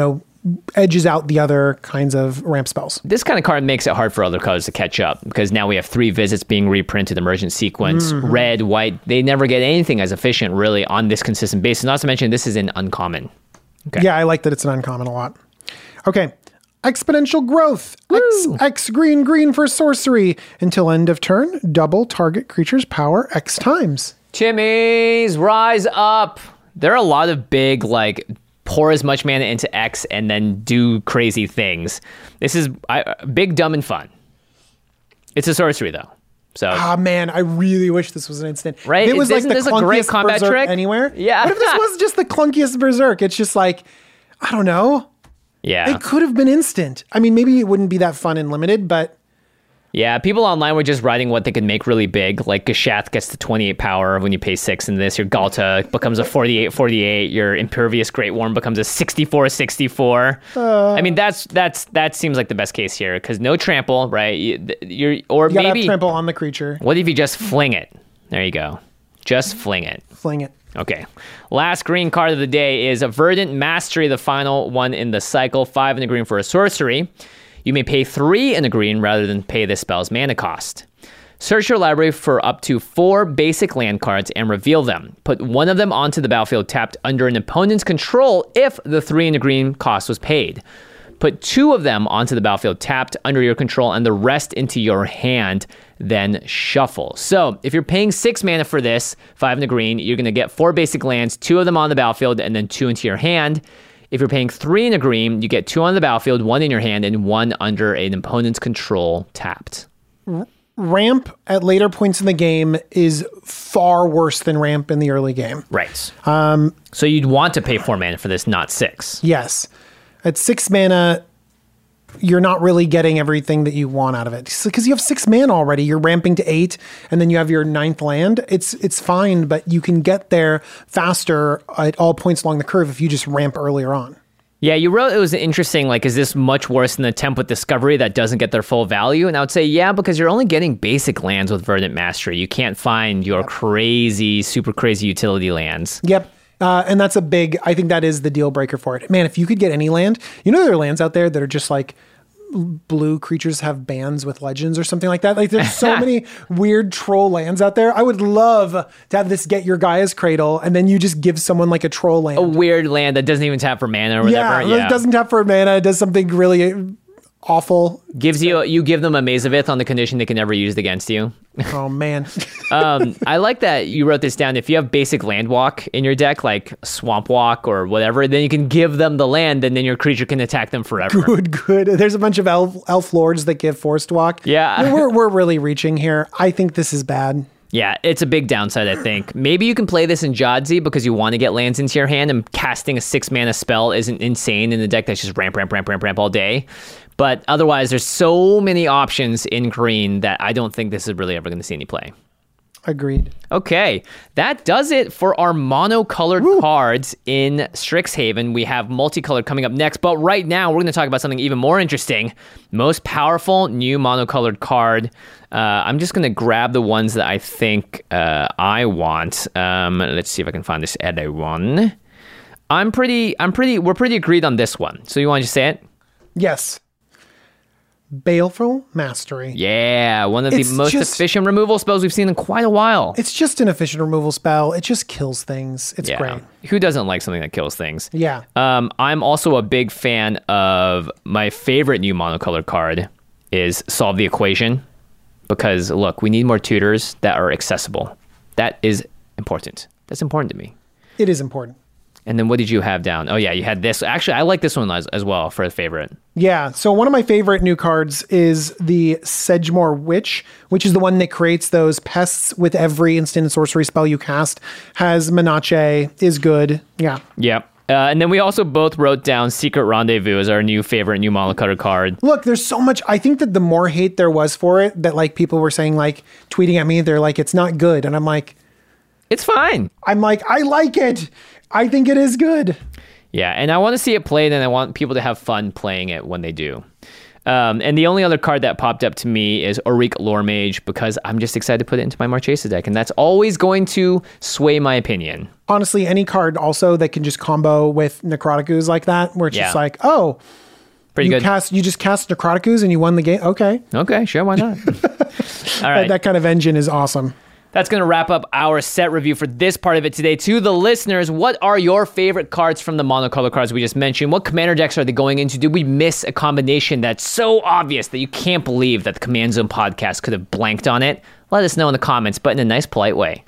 edges out the other kinds of ramp spells. This kind of card makes it hard for other colors to catch up because now we have 3 visits being reprinted, Emergent Sequence, red, white. They never get anything as efficient really on this consistent basis. Not to mention this is an uncommon. Okay. Yeah, I like that it's an uncommon a lot. Okay. Exponential Growth. X green for sorcery. Until end of turn, double target creature's power X times. Chimmies, rise up. There are a lot of big, pour as much mana into X and then do crazy things. This is big, dumb, and fun. It's a sorcery, though. So, man, I really wish this was an instant. Right? It was Isn't like the this a great clunkiest combat berserk trick anywhere. Yeah. What if this was just the clunkiest berserk? It's just like, I don't know. Yeah. It could have been instant. I mean, maybe it wouldn't be that fun and limited, but... Yeah, people online were just writing what they could make really big. Like Gashath gets to 28 power when you pay 6 in this. Your Galta becomes a 48/48. Your Impervious Great Worm becomes a 64/64. I mean, that seems like the best case here because no trample, right? You gotta have trample on the creature. What if you just fling it? There you go. Just fling it. Fling it. Okay. Last green card of the day is a Verdant Mastery, the final one in the cycle. 5 in the green for a sorcery. You may pay 3 in the green rather than pay the spell's mana cost. Search your library for up to 4 basic land cards and reveal them. Put one of them onto the battlefield tapped under an opponent's control if the 3 in the green cost was paid. Put 2 of them onto the battlefield tapped under your control and the rest into your hand, then shuffle. So if you're paying 6 mana for this, 5 in the green, you're going to get 4 basic lands, 2 of them on the battlefield, and then 2 into your hand. If you're paying 3 in a green, you get 2 on the battlefield, 1 in your hand, and 1 under an opponent's control tapped. ramp at later points in the game is far worse than ramp in the early game. Right. So you'd want to pay 4 mana for this, not 6. Yes. At 6 mana, you're not really getting everything that you want out of it. Because you have 6 mana already. You're ramping to 8, and then you have your 9th land. It's fine, but you can get there faster at all points along the curve if you just ramp earlier on. Yeah, you wrote it was interesting, like, is this much worse than the Template Discovery that doesn't get their full value? And I would say, yeah, because you're only getting basic lands with Verdant Mastery. You can't find your super crazy utility lands. Yep. And that's I think that is the deal breaker for it. Man, if you could get any land, there are lands out there that are just like blue creatures have bands with legends or something like that. Like there's so many weird troll lands out there. I would love to have this get your Gaia's Cradle and then you just give someone like a troll land. A weird land that doesn't even tap for mana or whatever. Yeah, it doesn't tap for mana. It does something really awful. You give them a Maze of Ith on the condition they can never use it against you. Oh man. I like that you wrote this down. If you have basic land walk in your deck, like Swamp Walk or whatever, then you can give them the land and then your creature can attack them forever. Good. There's a bunch of elf lords that give Forest Walk. Yeah. We're really reaching here. I think this is bad. Yeah, it's a big downside, I think. Maybe you can play this in Jadzi because you want to get lands into your hand, and casting a 6 mana spell isn't insane in a deck that's just ramp all day. But otherwise, there's so many options in green that I don't think this is really ever going to see any play. Agreed. Okay, that does it for our monocolored cards in Strixhaven. We have multicolored coming up next, but right now we're going to talk about something even more interesting. Most powerful new monocolored card. I'm just going to grab the ones that I think I want. Let's see if I can find this other one. We're pretty agreed on this one. So you want to just say it? Yes. Baleful Mastery. Yeah, one of the most efficient removal spells we've seen in quite a while. It's just an efficient removal spell. It just kills things. It's great. Who doesn't like something that kills things? Yeah. I'm also a big fan of my favorite new monocolored card is Solve the Equation. Because, look, we need more tutors that are accessible. That is important. That's important to me. It is important. And then what did you have down? Oh, yeah, you had this. Actually, I like this one as well for a favorite. Yeah, so one of my favorite new cards is the Sedgemoor Witch, which is the one that creates those pests with every instant sorcery spell you cast. Has Menache, is good. Yeah. Yep. And then we also both wrote down Secret Rendezvous as our new favorite new monocolored card. Look, there's so much. I think that the more hate there was for it, that like people were saying, like tweeting at me, they're like, it's not good. And I'm like, it's fine. I'm like, I like it. I think it is good. Yeah, and I want to see it played, and I want people to have fun playing it when they do. And the only other card that popped up to me is Auric Loremage, because I'm just excited to put it into my Marchesa deck, and that's always going to sway my opinion. Honestly, any card also that can just combo with Necrotic Ooze like that, where it's just like, oh, pretty good. You just cast Necrotic Ooze and you won the game. Okay, sure, why not? All right. That kind of engine is awesome. That's going to wrap up our set review for this part of it today. To the listeners, what are your favorite cards from the monocolor cards we just mentioned? What commander decks are they going into? Did we miss a combination that's so obvious that you can't believe that the Command Zone podcast could have blanked on it? Let us know in the comments, but in a nice, polite way.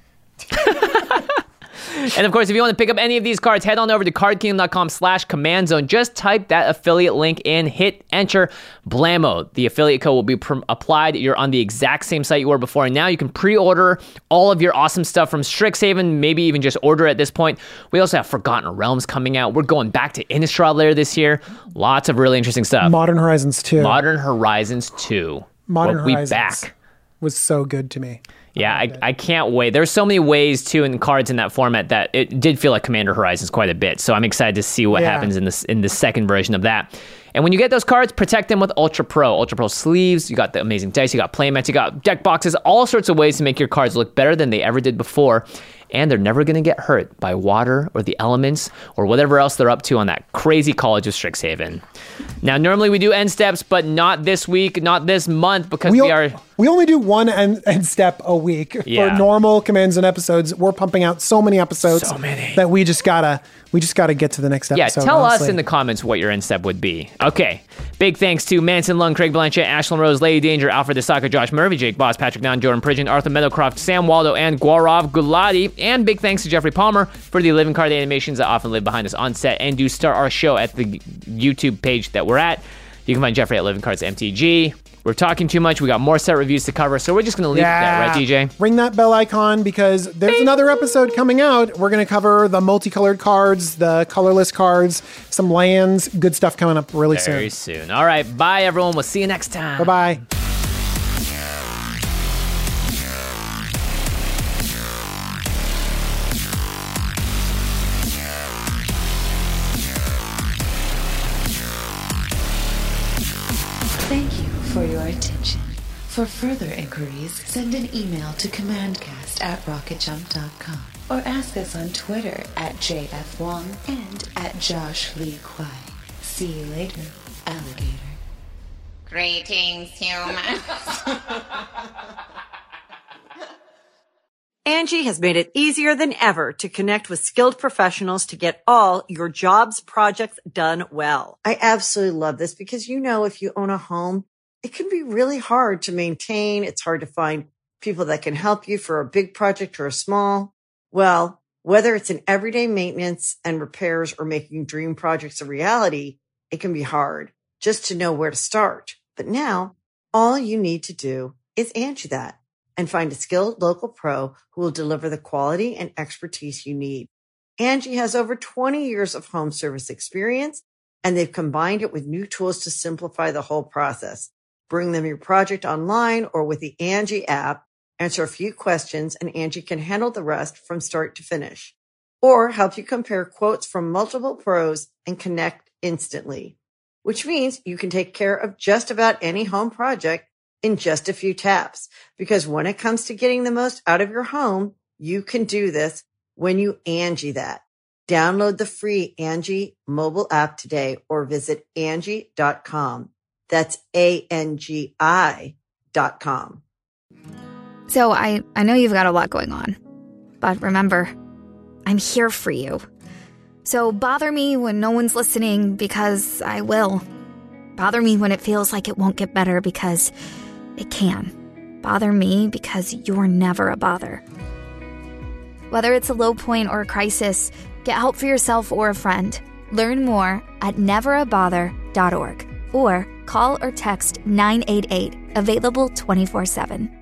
And of course, if you want to pick up any of these cards, head on over to cardkingdom.com/command zone. Just type that affiliate link in, hit enter, blammo. The affiliate code will be applied. You're on the exact same site you were before. And now you can pre-order all of your awesome stuff from Strixhaven, maybe even just order at this point. We also have Forgotten Realms coming out. We're going back to Innistrad later this year. Lots of really interesting stuff. Modern Horizons 2. Modern Horizons 2. Modern Horizons back. Was so good to me. Yeah, I can't wait. There's so many ways, too, in cards in that format that it did feel like Commander Horizons quite a bit. So I'm excited to see what happens in the second version of that. And when you get those cards, protect them with Ultra Pro. Ultra Pro sleeves, you got the amazing dice, you got playmats, you got deck boxes, all sorts of ways to make your cards look better than they ever did before. And they're never going to get hurt by water or the elements or whatever else they're up to on that crazy College of Strixhaven. Now, normally we do end steps, but not this week, not this month, because we only do one end step a week for normal Command Zone episodes. We're pumping out so many episodes that we just gotta get to the next episode. Yeah, tell us in the comments what your end step would be. Okay. Big thanks to Manson Lung, Craig Blanchett, Ashlyn Rose, Lady Danger, Alfred Desaka, Josh Murphy, Jake Boss, Patrick Nunn, Jordan Pridgeon, Arthur Meadowcroft, Sam Waldo, and Gaurav Gulati. And big thanks to Jeffrey Palmer for the living card animations that often live behind us on set and do start our show at the YouTube page that we're at. You can find Jeffrey at Living Cards MTG. We're talking too much. We got more set reviews to cover, so we're just going to leave it there, right, DJ? Ring that bell icon because there's another episode coming out. We're going to cover the multicolored cards, the colorless cards, some lands, good stuff coming up really soon. Very soon. All right, bye, everyone. We'll see you next time. Bye-bye. Thank you for your attention. For further inquiries, send an email to commandcast@rocketjump.com or ask us on Twitter @JFWong and @JoshLeeQuai. See you later, alligator. Greetings, humans. Angie has made it easier than ever to connect with skilled professionals to get all your jobs projects done well. I absolutely love this because, you know, if you own a home, it can be really hard to maintain. It's hard to find people that can help you for a big project or a small. Well, whether it's in everyday maintenance and repairs or making dream projects a reality, it can be hard just to know where to start. But now all you need to do is Angie that and find a skilled local pro who will deliver the quality and expertise you need. Angie has over 20 years of home service experience, and they've combined it with new tools to simplify the whole process. Bring them your project online or with the Angie app, answer a few questions, and Angie can handle the rest from start to finish. Or help you compare quotes from multiple pros and connect instantly, which means you can take care of just about any home project in just a few taps. Because when it comes to getting the most out of your home, you can do this when you Angie that. Download the free Angie mobile app today or visit Angie.com. That's ANGI.com. So I know you've got a lot going on, but remember, I'm here for you. So bother me when no one's listening, because I will. Bother me when it feels like it won't get better, because it can. Bother me because you're never a bother. Whether it's a low point or a crisis, get help for yourself or a friend. Learn more at neverabother.org or call or text 988, available 24/7.